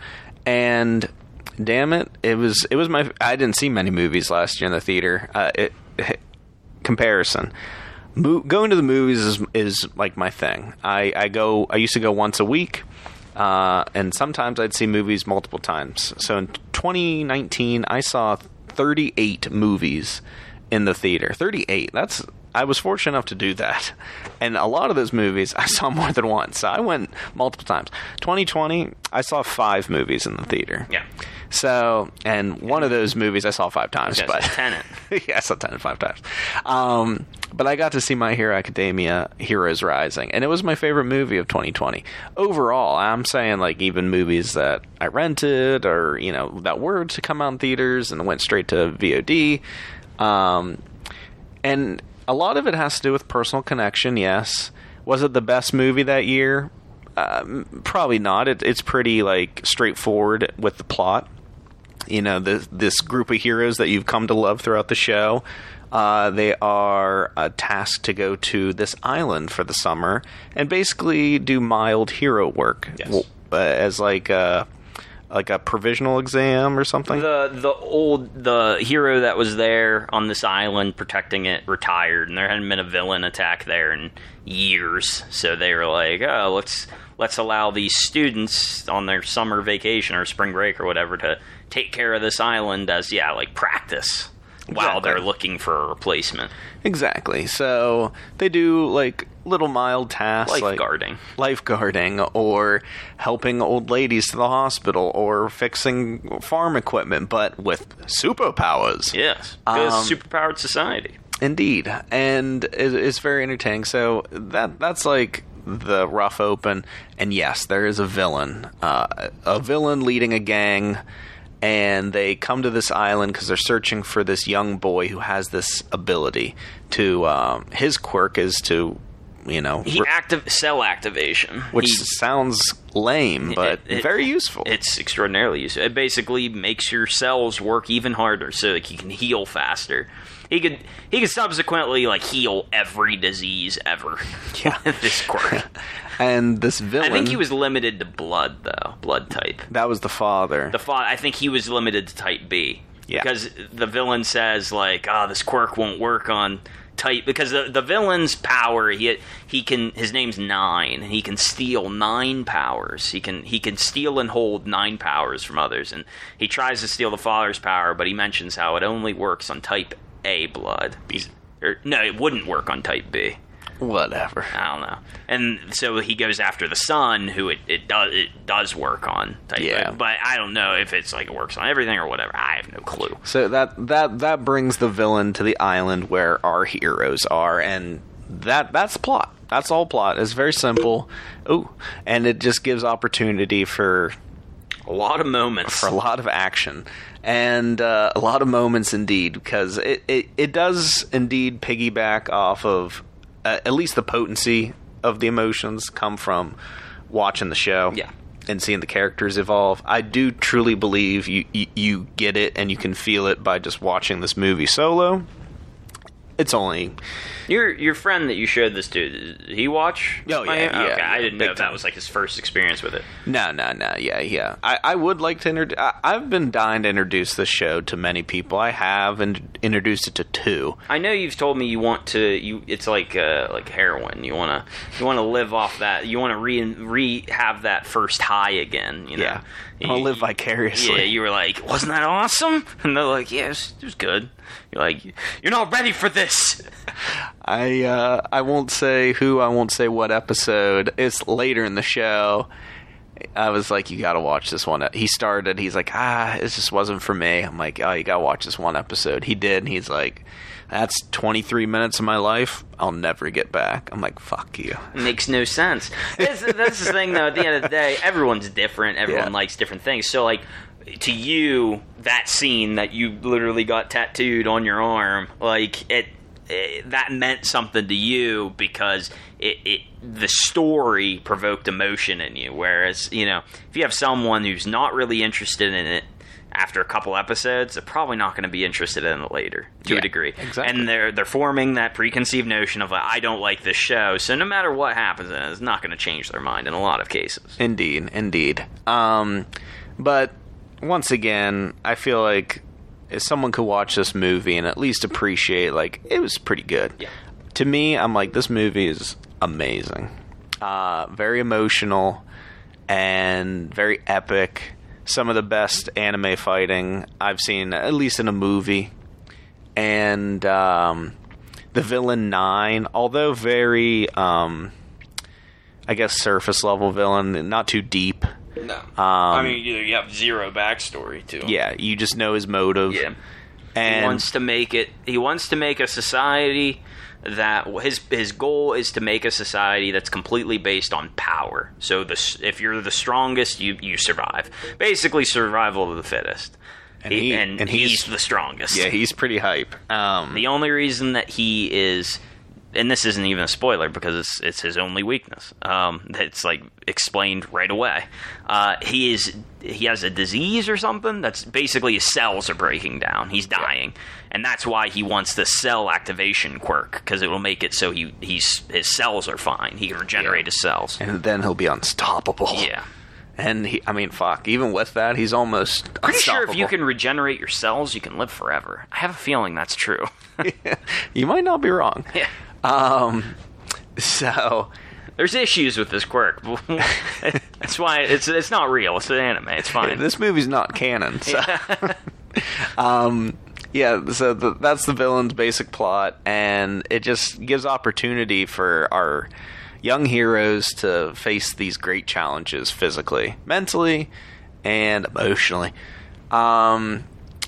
and damn it, it was it was my. I didn't see many movies last year in the theater. Uh, it, it, comparison. Mo- going to the movies is is like my thing. I, I go. I used to go once a week. Uh, and sometimes I'd see movies multiple times. So in twenty nineteen, I saw thirty-eight movies in the theater. thirty-eight. That's I was fortunate enough to do that. And a lot of those movies I saw more than once. So I went multiple times. twenty twenty, I saw five movies in the theater. Yeah. So, and one of those movies I saw five times. Yes, but Tenet. Yeah, I saw Tenet five times. Um, but I got to see My Hero Academia, Heroes Rising, and it was my favorite movie of twenty twenty. Overall, I'm saying like even movies that I rented or, you know, that were to come out in theaters and went straight to V O D. Um, and a lot of it has to do with personal connection, yes. Was it the best movie that year? Uh, probably not. It, it's pretty like straightforward with the plot. You know, this, this group of heroes that you've come to love throughout the show, uh, they are uh, tasked to go to this island for the summer and basically do mild hero work. Yes. Uh, as like a, like a provisional exam or something. The the old the hero that was there on this island protecting it retired, and there hadn't been a villain attack there in years. So they were like, oh, let's let's allow these students on their summer vacation or spring break or whatever to take care of this island as, yeah, like practice while Exactly. they're looking for a replacement. Exactly. So they do like little mild tasks Lifeguarding. like lifeguarding or helping old ladies to the hospital or fixing farm equipment, but with superpowers. Yes, because Um, superpowered society. Indeed, and it, it's very entertaining. So that that's like the rough open, and yes, there is a villain, uh, a villain leading a gang, and they come to this island because they're searching for this young boy who has this ability to. Um, his quirk is to, you know, he active cell activation, which he, sounds lame, but it, it, very useful. It's extraordinarily useful. It basically makes your cells work even harder, so like you can heal faster. He could he could subsequently like heal every disease ever. Yeah, this quirk. And this villain, I think he was limited to blood though, blood type. That was the father. The father. I think he was limited to type B. Yeah, because the villain says like, "Oh, this quirk won't work on." Type because the the villain's power he he can his name's Nine and he can steal nine powers he can he can steal and hold nine powers from others, and he tries to steal the father's power, but he mentions how it only works on type A blood. He's, or, no, it wouldn't work on type B. Whatever. I don't know. And so he goes after the son, who it, it does it does work on type yeah. A. But I don't know if it's like it works on everything or whatever. I have no clue. So that that that brings the villain to the island where our heroes are, and that that's plot. That's all plot. It's very simple. Ooh, and it just gives opportunity for a lot of moments, for a lot of action. And uh, a lot of moments indeed, because it, it, it does indeed piggyback off of Uh, at least the potency of the emotions come from watching the show, yeah, and seeing the characters evolve. I do truly believe you, you you get it and you can feel it by just watching this movie solo. It's only your your friend that you showed this to. Did he watch? Oh yeah, yeah. Okay, yeah I didn't know if time. that was like his first experience with it. No, no, no. Yeah, yeah. I, I would like to introduce. I've been dying to introduce this show to many people. I have in- introduced it to two. I know you've told me you want to. You it's like uh, like heroin. You want to you want to live off that. You want to re re have that first high again. You know? Yeah. I want to live vicariously. Yeah, you were like, wasn't that awesome? And they're like, yeah, it was, it was good. You're like, you're not ready for this. I uh, I won't say who, I won't say what episode. It's later in the show. I was like, you gotta watch this one. He started, he's like, ah, it just wasn't for me. I'm like, oh, you gotta watch this one episode. He did, and he's like, that's twenty-three minutes of my life I'll never get back. I'm like, fuck you. It makes no sense. That's, that's the thing, though. At the end of the day, everyone's different. Everyone yeah. likes different things. So, like, to you, that scene that you literally got tattooed on your arm, like, it, it that meant something to you because it, it the story provoked emotion in you. Whereas, you know, if you have someone who's not really interested in it, after a couple episodes, they're probably not going to be interested in it later, to yeah, a degree. Exactly. And they're they're forming that preconceived notion of, like, I don't like this show, so no matter what happens, it's not going to change their mind in a lot of cases. Indeed, indeed. Um, but once again, I feel like if someone could watch this movie and at least appreciate, like, it was pretty good. Yeah. To me, I'm like, this movie is amazing. Uh, very emotional and very epic. Some of the best anime fighting I've seen, at least in a movie. And um, the villain Nine, although very, um, I guess, surface level villain, not too deep. No. Um, I mean, you, you have zero backstory to him. Yeah, you just know his motive. Yeah. And he wants to make it, he wants to make a society that his his goal is to make a society that's completely based on power. So the, if you're the strongest, you, you survive. Basically, survival of the fittest. And, he, and, and he's, he's the strongest. Yeah, he's pretty hype. Um, the only reason that he is, and this isn't even a spoiler because it's it's his only weakness. Um, it's like explained right away. Uh, he is he has a disease or something that's basically his cells are breaking down. He's dying, yeah. And that's why he wants the cell activation quirk, because it will make it so he he's his cells are fine. He can regenerate yeah. his cells, and then he'll be unstoppable. Yeah. And he, I mean, fuck. Even with that, he's almost pretty sure if you can regenerate your cells, you can live forever. I have a feeling that's true. Yeah, you might not be wrong. Yeah. Um. So there's issues with this quirk. That's why it's it's not real. It's an anime. It's fine. Yeah, this movie's not canon. So. Yeah. um. Yeah. So the, that's the villain's basic plot, and it just gives opportunity for our young heroes to face these great challenges physically, mentally, and emotionally. Um.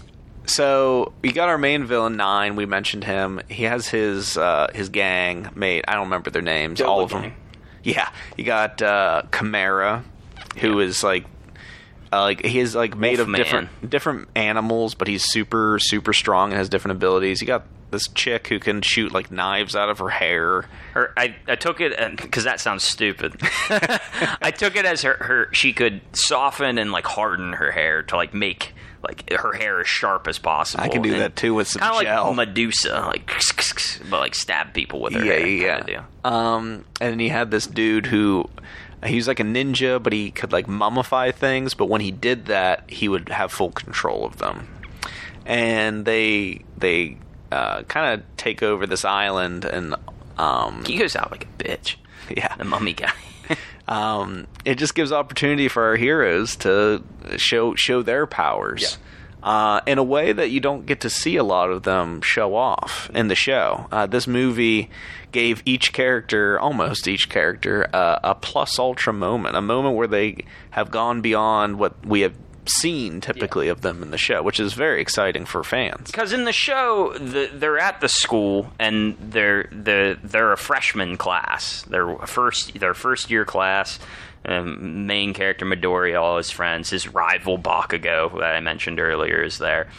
So we got our main villain Nine. We mentioned him. He has his uh, his gang mate. I don't remember their names. Double all of gang. them. Yeah, you got uh, Chimera, who yeah. is like Uh, like he's like made Wolf of man. different different animals, but he's super super strong and has different abilities. You got this chick who can shoot like knives out of her hair. Her, I, I took it because that sounds stupid. I took it as her, her she could soften and like harden her hair to like make like her hair as sharp as possible. I can do and that too with some kind of gel. like Medusa, like but like stab people with her yeah, hair. yeah. Deal. Um, and he had this dude who. He was like a ninja, but he could like mummify things. But when he did that, he would have full control of them. And they they uh, kind of take over this island, and um, He goes out like a bitch. yeah, The mummy guy. um, it just gives opportunity for our heroes to show show their powers. Yeah. Uh, in a way that you don't get to see a lot of them show off in the show. Uh, this movie gave each character, almost each character, uh, a plus ultra moment, a moment where they have gone beyond what we have seen typically yeah. of them in the show, which is very exciting for fans. Because in the show, the, they're at the school and they're they're they're a freshman class. They're first their first year class. Um, main character Midori, all his friends, his rival Bakugo that I mentioned earlier is there,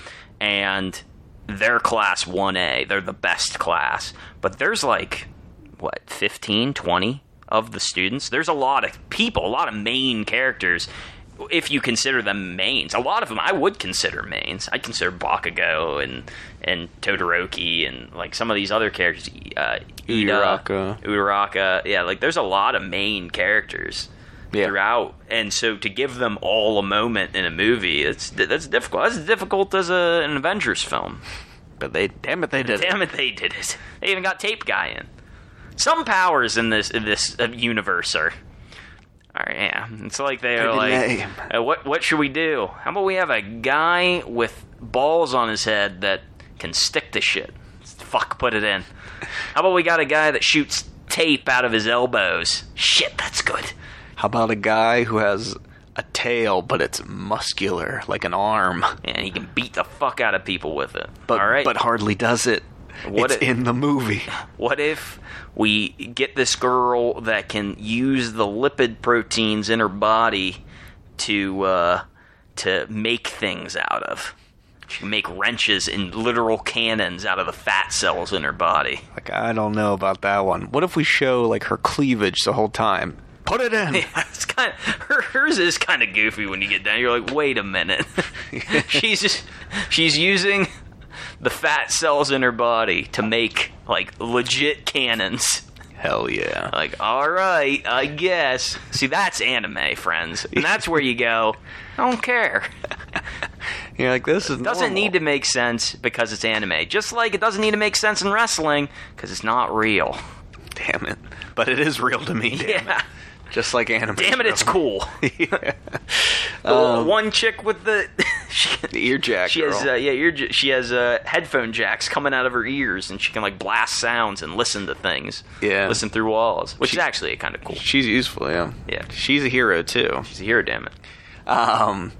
and they're class one A. They're the best class, but there's like what fifteen, twenty of the students. There's a lot of people, a lot of main characters. If you consider them mains, a lot of them I would consider mains. I consider Bakugo and and Todoroki and like some of these other characters, uh, Ida, Uraraka. Uraraka. Yeah, like there's a lot of main characters. Yeah. Throughout, and so to give them all a moment in a movie, it's that's difficult. That's as difficult as a, an Avengers film. But they, damn it, they did. Damn it. it, they did it. They even got Tape Guy in. Some powers in this in this uh, universe are. All right, yeah, it's like they are like, uh, what what should we do? How about we have a guy with balls on his head that can stick to shit? Fuck, put it in. How about we got a guy that shoots tape out of his elbows? Shit, that's good. How about a guy who has a tail, but it's muscular, like an arm? And he can beat the fuck out of people with it. But, all right? but hardly does it. What it's if, in the movie. What if we get this girl that can use the lipid proteins in her body to uh, to make things out of? She can make wrenches and literal cannons out of the fat cells in her body. Like, I don't know about that one. What if we show like her cleavage the whole time? Put it in. Yeah, it's kind of, her, hers is kind of goofy when you get down. You're like, wait a minute. she's just she's using the fat cells in her body to make like legit cannons. Hell yeah. Like, all right, I guess. See, that's anime, friends, and that's where you go. I don't care. You're like, this is it doesn't normal. need to make sense because it's anime. Just like it doesn't need to make sense in wrestling because it's not real. Damn it. But it is real to me. Damn yeah. It. Just like anime. Damn it, it's cool. yeah. um, um, one chick with the, she, the ear jack. She girl. has uh, yeah, ear. She has uh, headphone jacks coming out of her ears, and she can like blast sounds and listen to things. Yeah, listen through walls, which she, is actually kind of cool. She's useful. Yeah, yeah. She's a hero too. She's a hero. Damn it. Um.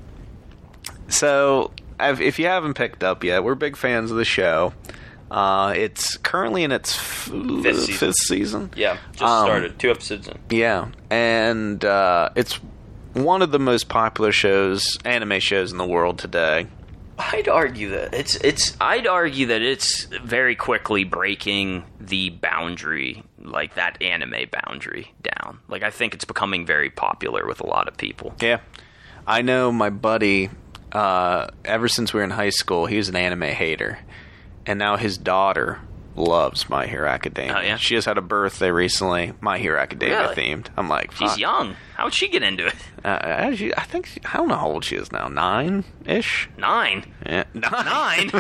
So, I've, if you haven't picked up yet, we're big fans of the show. Uh, it's currently in its f- fifth, season. fifth season. Yeah, just um, started. Two episodes in. Yeah, and uh, it's one of the most popular shows, anime shows in the world today. I'd argue that it's it's. I'd argue that it's very quickly breaking the boundary, like that anime boundary, down. Like I think it's becoming very popular with a lot of people. Yeah, I know my buddy. Uh, ever since we were in high school, he was an anime hater. And now his daughter loves My Hero Academia. Oh, yeah? She just had a birthday recently, My Hero Academia really? themed. I'm like, fuck. She's young. How would she get into it? Uh, she, I think, she, I don't know how old she is now. Nine-ish? Nine? Yeah. Nine?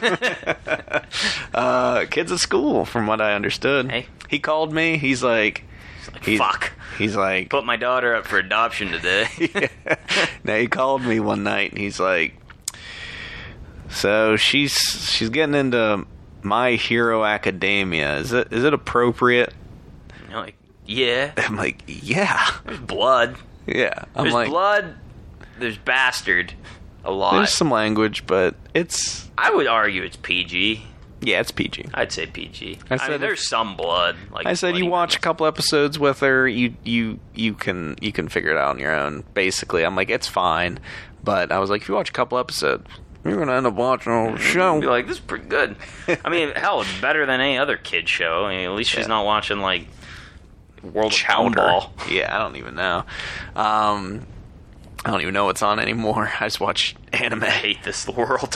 uh, kids at school, from what I understood. Hey. He called me. He's like... He's like, he's, fuck. He's like... Put my daughter up for adoption today. yeah. Now, he called me one night, and he's like... So she's she's getting into My Hero Academia. Is it is it appropriate? You're like, yeah. I'm like, yeah. There's blood. Yeah. I'm There's like, blood. There's bastard. A lot. There's some language, but it's... I would argue it's P G. Yeah, it's P G. I'd say P G. I, I said mean, there's if, some blood. Like I said you watch a couple episodes with her, you you you can you can figure it out on your own. Basically, I'm like, it's fine, But I was like, if you watch a couple episodes, you're going to end up watching a whole show. You'd be like, this is pretty good. I mean, hell, it's better than any other kid show. I mean, at least she's yeah. not watching, like, World Chowder. of Gumball. Yeah, I don't even know. Um, I don't even know what's on anymore. I just watch anime. I hate this world.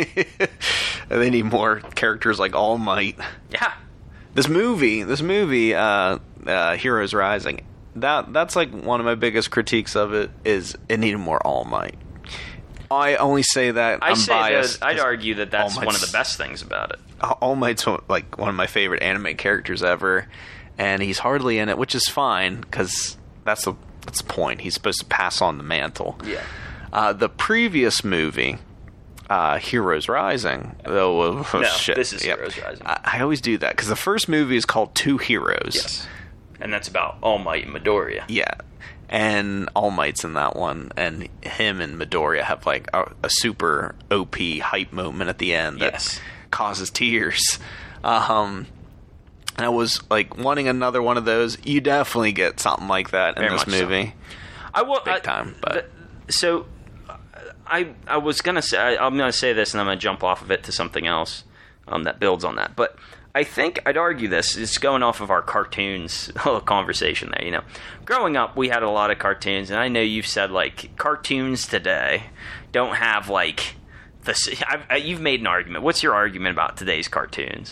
They need more characters like All Might. Yeah. This movie, this movie, uh, uh, Heroes Rising, that that's like one of my biggest critiques of it is it needed more All Might. I only say that I I'm say biased. That, I'd argue that that's one of the best things about it. All Might's like one of my favorite anime characters ever. And he's hardly in it, which is fine, because that's the, that's the point. He's supposed to pass on the mantle. Yeah. Uh, the previous movie, uh, Heroes Rising, though, oh, no, shit. this is yep. Heroes Rising. I, I always do that, because the first movie is called Two Heroes. Yes. And that's about All Might and Midoriya. Yeah. And All Might's in that one, and him and Midoriya have, like, a, a super O P hype moment at the end that yes. causes tears. Um... And I was like wanting another one of those. You definitely get something like that in Very this movie. So. I will big I, time. But the, so I I was gonna say I, I'm gonna say this and I'm gonna jump off of it to something else um, that builds on that. But I think I'd argue this. It's going off of our cartoons conversation there. You know, growing up we had a lot of cartoons, and I know you've said like cartoons today don't have like the. I've, I, you've made an argument. What's your argument about today's cartoons?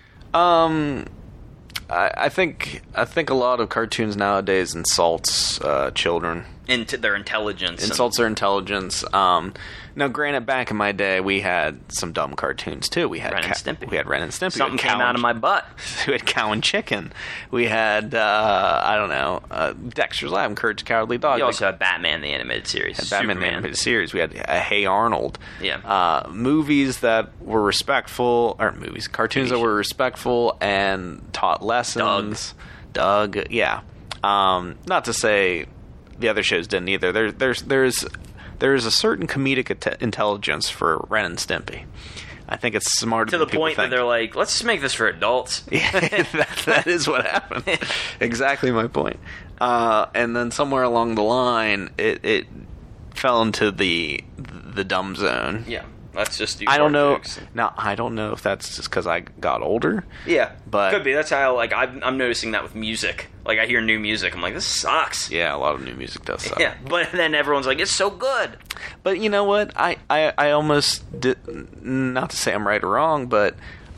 Um. I, I think I think a lot of cartoons nowadays insults uh, children. Into their intelligence. Insults and... their intelligence. Um, now, granted, back in my day, we had some dumb cartoons too. We had Ren and Ca- Stimpy. We had Ren and Stimpy. Something came out of my butt. We had Cow and Chicken. We had uh, I don't know uh, Dexter's Lab, Courage the Cowardly Dog. You like, also had Batman the animated series. Had Batman Superman. the animated series. We had uh, Hey Arnold. Yeah. Uh, movies that were respectful, or movies, cartoons that were respectful and taught lessons. Doug. Doug, yeah. Um, not to say the other shows didn't either. There, there's, there's, there's a certain comedic at- intelligence for Ren and Stimpy. I think it's smarter to than the people point think. that they're like, let's just make this for adults. Yeah, that, that is what happened. Exactly my point. Uh, and then somewhere along the line, it, it fell into the the dumb zone. Yeah. Let's just do I don't know. jokes. Now, I don't know if that's just because I got older. Yeah, but could be. That's how like I'm, I'm noticing that with music. Like I hear new music, I'm like, this sucks. Yeah, a lot of new music does suck. Yeah, but then everyone's like, it's so good. But you know what? I, I, I almost did, not to say I'm right or wrong, but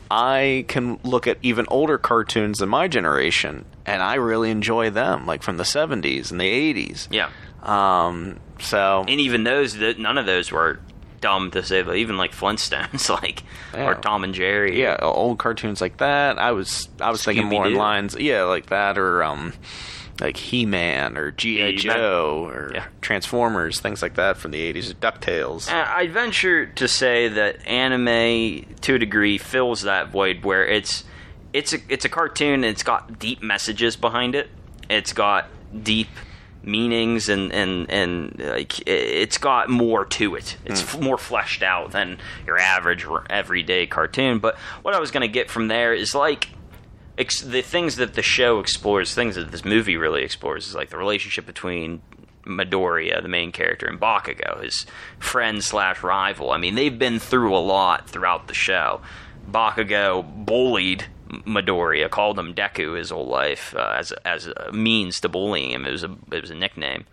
I can look at even older cartoons than my generation, and I really enjoy them, like from the seventies and the eighties. Yeah. Um. So. And even those, none of those were dumb to say, but even like Flintstones, like yeah. or Tom and Jerry, yeah, old cartoons like that. I was I was thinking more in lines, yeah, like that, or um, like He-Man or G I. Yeah, Joe or yeah. Transformers, things like that from the eighties, or DuckTales. Uh, I venture to say that anime, to a degree, fills that void where it's it's a it's a cartoon and it's got deep messages behind it. It's got deep meanings and and and like it's got more to it. It's mm. f- more fleshed out than your average everyday cartoon. But what I was going to get from there is like ex- the things that the show explores, things that this movie really explores, is like the relationship between Midoriya, the main character, and Bakugo, his friend slash rival. I mean, they've been through a lot throughout the show. Bakugo bullied Midoriya, called him Deku his whole life uh, as as a means to bullying him. It was a it was a nickname,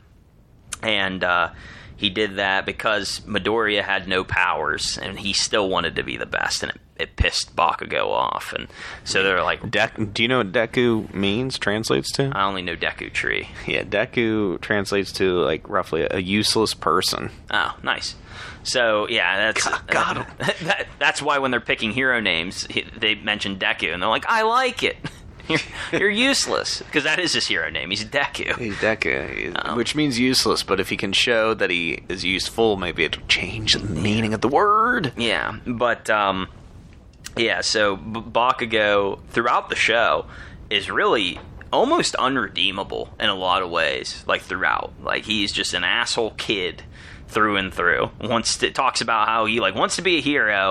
and uh, he did that because Midoriya had no powers, and he still wanted to be the best, and it, it pissed Bakugo off, and so they're like, Deku, do you know what Deku means? Translates to? I only know Deku Tree. Yeah, Deku translates to like roughly a useless person. Oh, nice. So yeah, that's God, got him. that, that's why when they're picking hero names, they mention Deku, and they're like, "I like it. You're, you're useless," because that is his hero name. He's Deku. He's Deku, He's, oh. which means useless. But if he can show that he is useful, maybe it'll change the meaning of the word. Yeah, but um, yeah. So B- Bakugo throughout the show is really almost unredeemable in a lot of ways. Like throughout, like he's just an asshole kid through and through. Wants to talks about how he like wants to be a hero,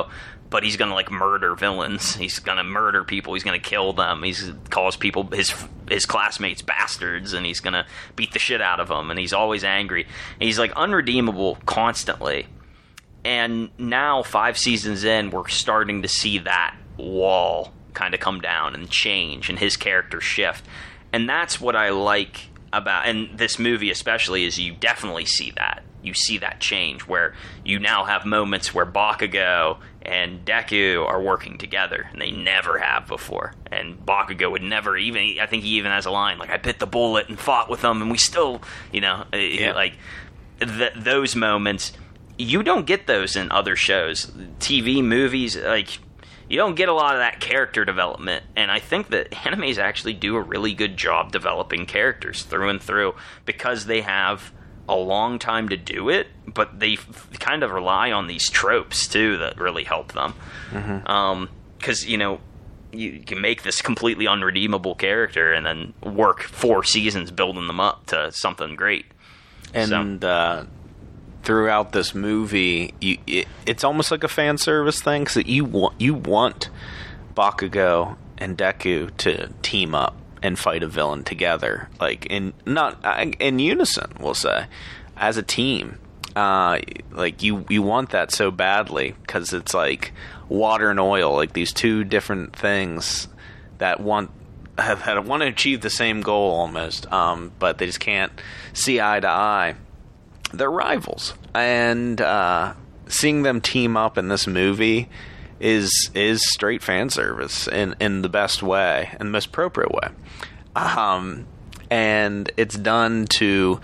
but he's gonna like murder villains. He's gonna murder people. He's gonna kill them. He's calls people his his classmates bastards, and he's gonna beat the shit out of them. And he's always angry. And he's like unredeemable constantly. And now, five seasons in, we're starting to see that wall kind of come down and change, and his character shift. And that's what I like about, and this movie especially, is you definitely see that. You see that change, where you now have moments where Bakugo and Deku are working together, and they never have before. And Bakugo would never even, I think he even has a line, like, I bit the bullet and fought with them, and we still, you know, yeah. like, th- those moments, you don't get those in other shows. T V, movies, like, you don't get a lot of that character development, and I think that animes actually do a really good job developing characters through and through, because they have a long time to do it, but they f- kind of rely on these tropes too that really help them. Mm-hmm. Um, because you know, you can make this completely unredeemable character and then work four seasons building them up to something great. And so. uh, throughout this movie, you, it, it's almost like a fan service thing, because you want you want Bakugo and Deku to team up and fight a villain together, like in not in unison, we'll say, as a team. Uh, like you, you want that so badly, because it's like water and oil, like these two different things that want that want to achieve the same goal almost, um, but they just can't see eye to eye. They're rivals, and uh, seeing them team up in this movie is is straight fan service in, in the best way, in the most appropriate way. Um, and it's done to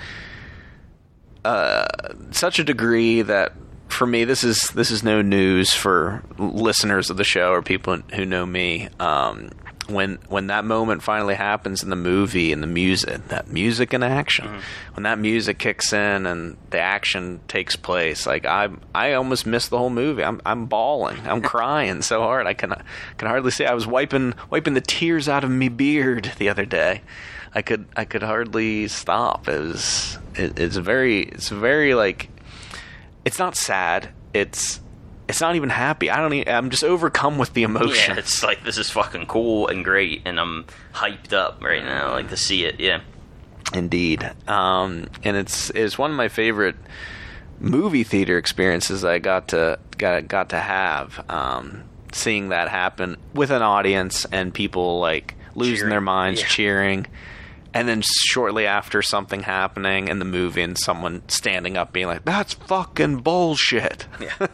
uh, such a degree that, for me, this is this is no news for listeners of the show or people who know me. Um, when when that moment finally happens in the movie, and the music, that music and action, mm-hmm. when that music kicks in and the action takes place, like I I almost missed the whole movie. I'm I'm bawling, I'm crying so hard I can can hardly say. I was wiping wiping the tears out of me beard the other day. I could I could hardly stop. It was it, it's very it's very like, it's not sad. It's It's not even happy. I don't even, I'm just overcome with the emotion. Yeah, it's like, this is fucking cool and great, and I'm hyped up right now, like, to see it, yeah. Indeed. Um, and it's it's one of my favorite movie theater experiences I got to got got to have. Um, seeing that happen with an audience and people, like, losing cheering. their minds, yeah. cheering. And then shortly after, something happening in the movie and someone standing up being like, that's fucking bullshit. Yeah.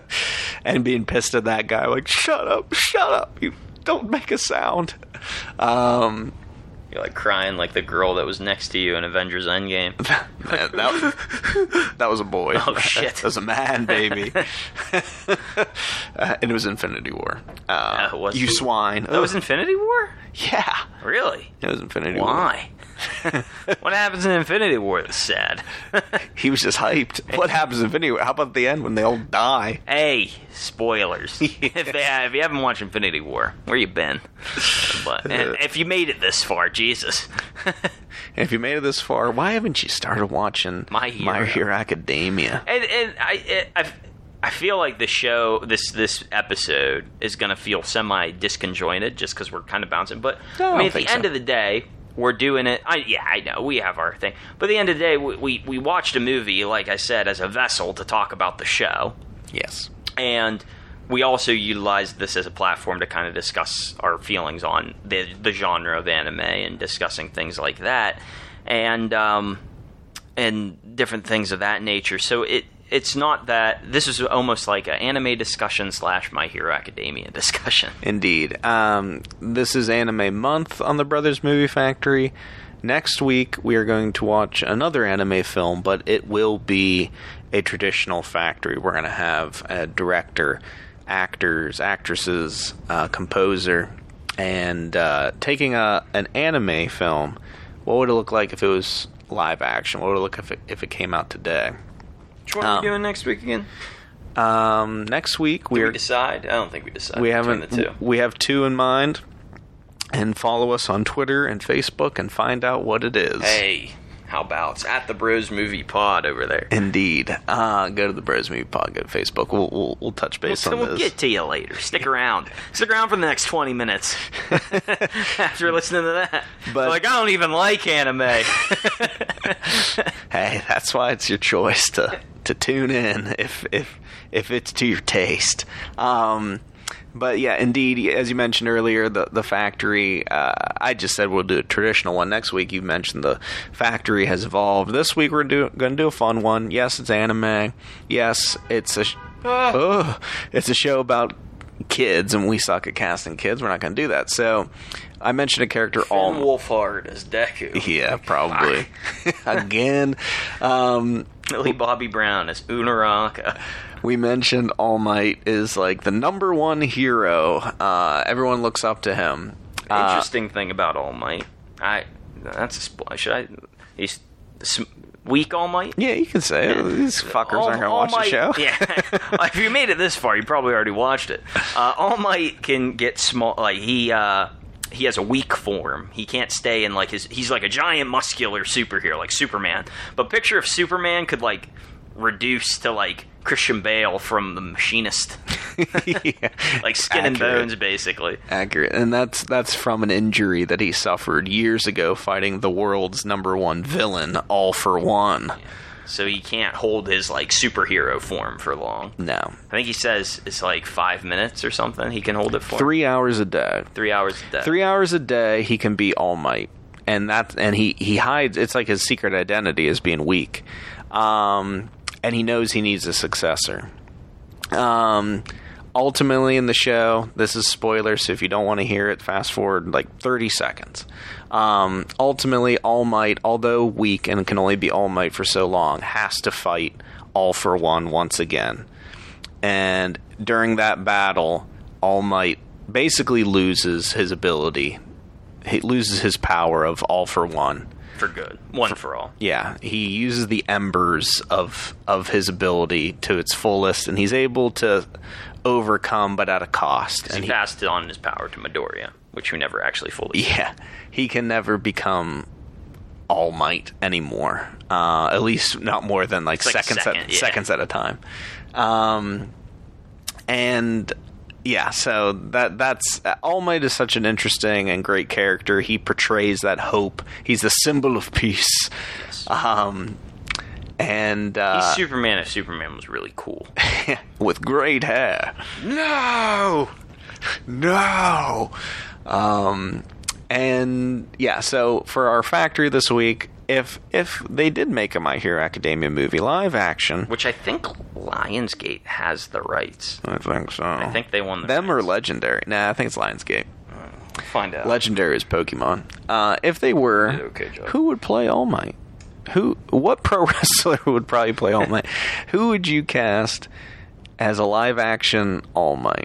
And being pissed at that guy, like, shut up, shut up. You don't make a sound. Um, You're like crying like the girl that was next to you in Avengers Endgame. that, that, that was a boy. Oh, shit. That was a man, baby. uh, and it was Infinity War. Uh, uh, was you it? swine. That was Infinity War? Yeah. Really? It was Infinity Why? War. Why? What happens in Infinity War that's sad? He was just hyped. What happens in Infinity War? How about the end when they all die? Hey, spoilers. Yeah. if, they have, if you haven't watched Infinity War, where you been? But and if you made it this far, Jesus. If you made it this far, why haven't you started watching My Hero, My Hero Academia? And, and I, it, I've, I feel like the show, this this episode, is going to feel semi-disconjointed just because we're kind of bouncing. But, no, I mean, I at the end so. of the day, we're doing it. I, yeah, I know. We have our thing. But at the end of the day, we, we, we watched a movie, like I said, as a vessel to talk about the show. Yes. And we also utilized this as a platform to kind of discuss our feelings on the, the genre of anime and discussing things like that. And, um, and different things of that nature. So it... It's not that... This is almost like an anime discussion slash My Hero Academia discussion. Indeed. Um, this is Anime Month on the Brothers Movie Factory. Next week, we are going to watch another anime film, but it will be a traditional factory. We're going to have a director, actors, actresses, uh, composer, and uh, taking a an anime film. What would it look like if it was live action? What would it look like if it, if it came out today? Which one um, are we doing next week again? Um, next week we're. Did we decide? I don't think we decided. We haven't. The two. We have two in mind, and follow us on Twitter and Facebook and find out what it is. Hey, How about it's at the Bros Movie Pod over there? Indeed. Uh, go to the Bros Movie Pod. Go to Facebook. We'll we'll, we'll touch base we'll, on we'll this. We'll get to you later. Stick around. Stick around for the next twenty minutes after listening to that. But like, I don't even like anime. Hey, that's why it's your choice to to tune in if if if it's to your taste. Um, But yeah, indeed, as you mentioned earlier, the the factory, uh, I just said we'll do a traditional one. Next week, you mentioned the factory has evolved. This week, we're do, going to do a fun one. Yes, it's anime. Yes, it's a, ah. oh, it's a show about kids, and we suck at casting kids. We're not going to do that. So I mentioned a character. Finn all Wolfhard as Deku. Yeah, probably. Again. Um, Millie Bobby Brown as Unaraka. We mentioned All Might is like the number one hero. Uh, everyone looks up to him. Interesting uh, thing about All Might. I that's a spoiler. Should I? He's weak All Might. Yeah, you can say it. These fuckers all, aren't gonna watch Might, the show. Yeah, if you made it this far, you probably already watched it. Uh, All Might can get small. Like he. Uh, He has a weak form. He can't stay in like his. He's like a giant muscular superhero, like Superman. But picture if Superman could like reduce to like Christian Bale from The Machinist, yeah. like skin Accurate. and bones, basically. Accurate, and that's that's from an injury that he suffered years ago fighting the world's number one villain, All for One. Yeah. So he can't hold his like superhero form for long. No, I think he says it's like five minutes or something. He can hold it for three hours a day. Three hours a day. Three hours a day. He can be All Might, and that and he he hides. It's like his secret identity is being weak, um, and he knows he needs a successor. Um. Ultimately, in the show, this is spoilers, so if you don't want to hear it, fast forward like thirty seconds. Um, ultimately, All Might, although weak and can only be All Might for so long, has to fight All for One once again. And during that battle, All Might basically loses his ability. He loses his power of All for One. For good. One for, for all. Yeah. He uses the embers of of his ability to its fullest, and he's able to overcome, but at a cost. And he, he passed on his power to Midoriya, which we never actually fully Yeah. He can never become All Might anymore. Uh, at least not more than like, like seconds second, at yeah. seconds at a time. Um, and yeah, so that that's All Might is such an interesting and great character. He portrays that hope. He's the symbol of peace. Yes. Um, and uh, he's Superman if Superman was really cool. With great hair. No! No! Um, and yeah, so for our factory this week, if if they did make a My Hero Academia movie live action, which I think Lionsgate has the rights. I think so. I think they won the them rights. Or Legendary. Nah, I think it's Lionsgate. Uh, find out. Legendary is Pokemon. Uh, if they were, okay, who would play All Might? Who? What pro wrestler would probably play All Might? Who would you cast as a live action All Might?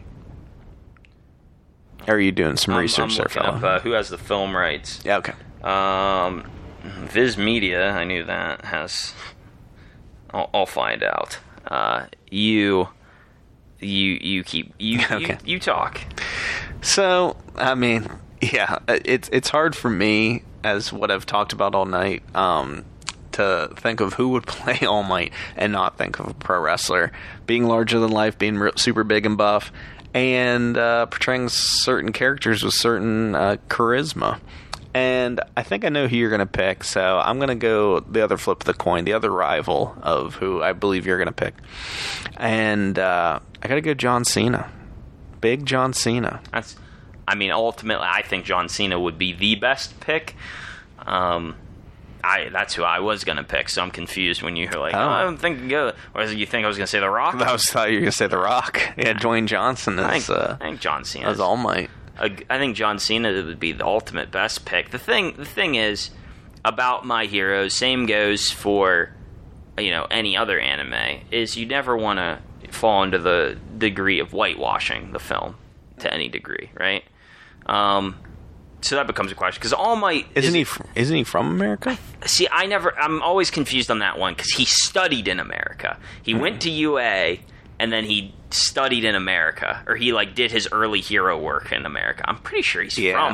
Are you doing some I'm, research I'm there, looking fella? up uh, who has the film rights. Yeah, okay. Um, Viz Media, I knew that has. I'll, I'll find out. Uh, you, you, you keep you, okay. you you talk. So, I mean, yeah, it's it's hard for me, as what I've talked about all night, um, to think of who would play All Might and not think of a pro wrestler being larger than life, being re- super big and buff, and uh, portraying certain characters with certain uh, charisma. And I think I know who you're going to pick, so I'm going to go the other flip of the coin, the other rival of who I believe you're going to pick. And uh, I got to go John Cena. Big John Cena. That's, I mean, ultimately, I think John Cena would be the best pick. Um, I that's who I was going to pick, so I'm confused when you're like, oh, oh I'm thinking go. Or you think I was going to say The Rock? I was thought you were going to say The Rock. Yeah, Dwayne Johnson is. I think, uh, I think John Cena is All Might. I think John Cena would be the ultimate best pick. The thing, the thing is about My Heroes. Same goes for, you know, any other anime. Is you never want to fall into the degree of whitewashing the film to any degree, right? Um, so that becomes a question because All Might isn't is, he? Isn't he from America? I, see, I never. I'm always confused on that one because he studied in America. He mm-hmm. went to U A. And then he studied in America, or he like did his early hero work in America. I'm pretty sure he's yeah. from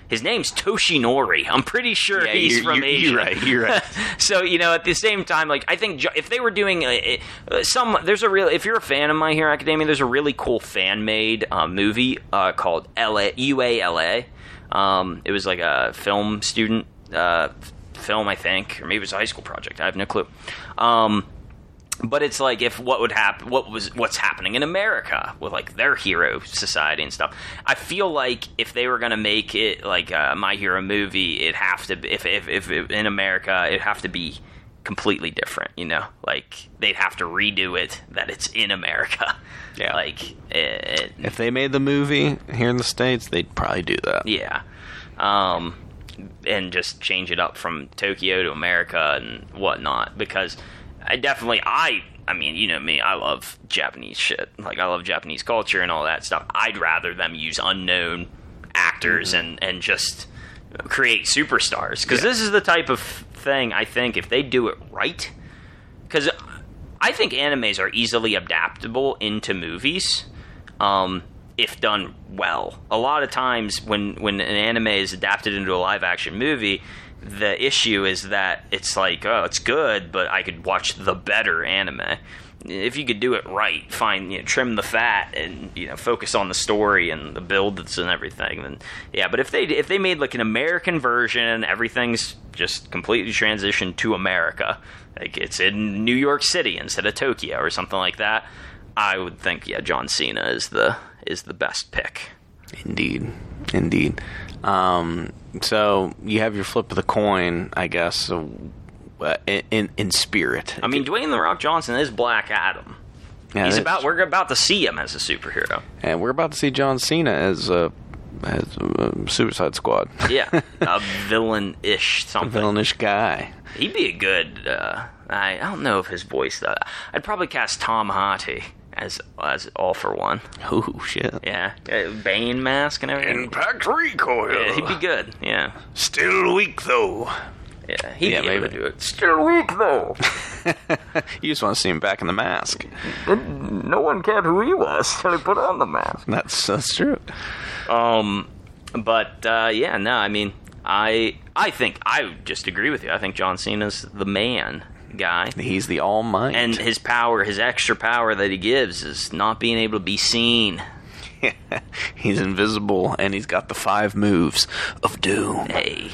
his name's Toshinori. I'm pretty sure yeah, he's you're, from you're, Asia. You're right. You're right. So, you know, at the same time, like, I think if they were doing a, a, some, there's a real, if you're a fan of My Hero Academia, there's a really cool fan-made uh, movie uh, called L A U A L A. Um, it was like a film student uh, film, I think, or maybe it was a high school project. I have no clue. Um, But it's like if what would happen, what was what's happening in America with like their hero society and stuff. I feel like if they were gonna make it like a My Hero movie, it'd have to be, if if if it, in America, it'd have to be completely different. You know, like they'd have to redo it that it's in America. Yeah, like it, it, if they made the movie here in the States, they'd probably do that. Yeah, um, and just change it up from Tokyo to America and whatnot because. I definitely, I, I mean, you know me, I love Japanese shit. Like, I love Japanese culture and all that stuff. I'd rather them use unknown actors mm-hmm. and, and just create superstars. Because yeah. this is the type of thing, I think, if they do it right. Because I think animes are easily adaptable into movies um, if done well. A lot of times when, when an anime is adapted into a live-action movie, the issue is that it's like, oh, it's good, but I could watch the better anime. If you could do it right, fine, you know, trim the fat and, you know, focus on the story and the builds and everything, then yeah. But if they if they made like an American version, everything's just completely transitioned to America, like it's in New York City instead of Tokyo or something like that, I would think yeah, John Cena is the is the best pick. Indeed, indeed. Um, so you have your flip of the coin, I guess, so, uh, in in spirit. I mean, Dwayne The Rock Johnson is Black Adam. Yeah, He's about. We're about to see him as a superhero, and we're about to see John Cena as a as a Suicide Squad. Yeah, a villain-ish something. A villainish guy. He'd be a good. Uh, I, I don't know if his voice. Uh, I'd probably cast Tom Hardy. As as all for one. Oh shit! Yeah, uh, Bane mask and everything. Impact recoil. Yeah, he'd be good. Yeah. Still weak though. Yeah, he'd yeah, be maybe able to do it. Still weak though. You just want to see him back in the mask. No one cared who he was until he put on the mask. That's that's true. Um, but uh, yeah, no, I mean, I I think I just agree with you. I think John Cena's the man. Guy. He's the All Might. And his power, his extra power that he gives is not being able to be seen. He's invisible, and he's got the five moves of doom. Hey.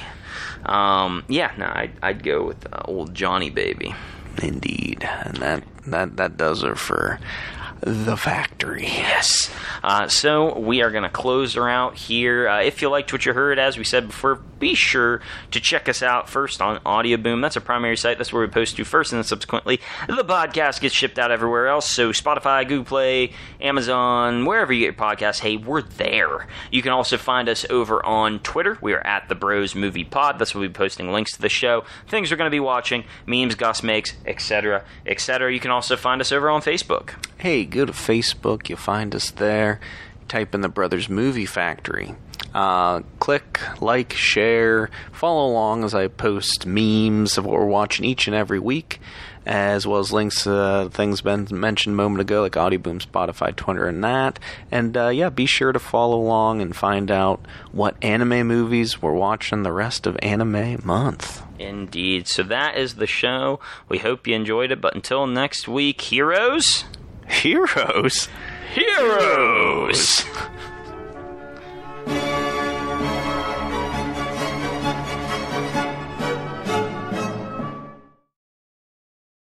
Um, yeah, no, I'd, I'd go with uh, old Johnny Baby. Indeed. And that, that, that does her for The Factory. Yes. Uh, so we are going to close her out here. Uh, if you liked what you heard, as we said before, be sure to check us out first on Audio Boom. That's our primary site. That's where we post to first, and then subsequently the podcast gets shipped out everywhere else. So Spotify, Google Play, Amazon, wherever you get your podcasts, hey, we're there. You can also find us over on Twitter. We are at the Bros Movie Pod. That's where we'll be posting links to the show, things we're going to be watching, memes Gus makes, et cetera, et cetera. You can also find us over on Facebook. Hey, go to Facebook. You'll find us there. Type in the Brothers Movie Factory. Uh, click, like, share, follow along as I post memes of what we're watching each and every week, as well as links to uh, things Ben mentioned a moment ago, like Audioboom, Spotify, Twitter, and that. And uh, yeah, be sure to follow along and find out what anime movies we're watching the rest of Anime Month. Indeed. So that is the show. We hope you enjoyed it, but until next week, heroes... Heroes? Heroes!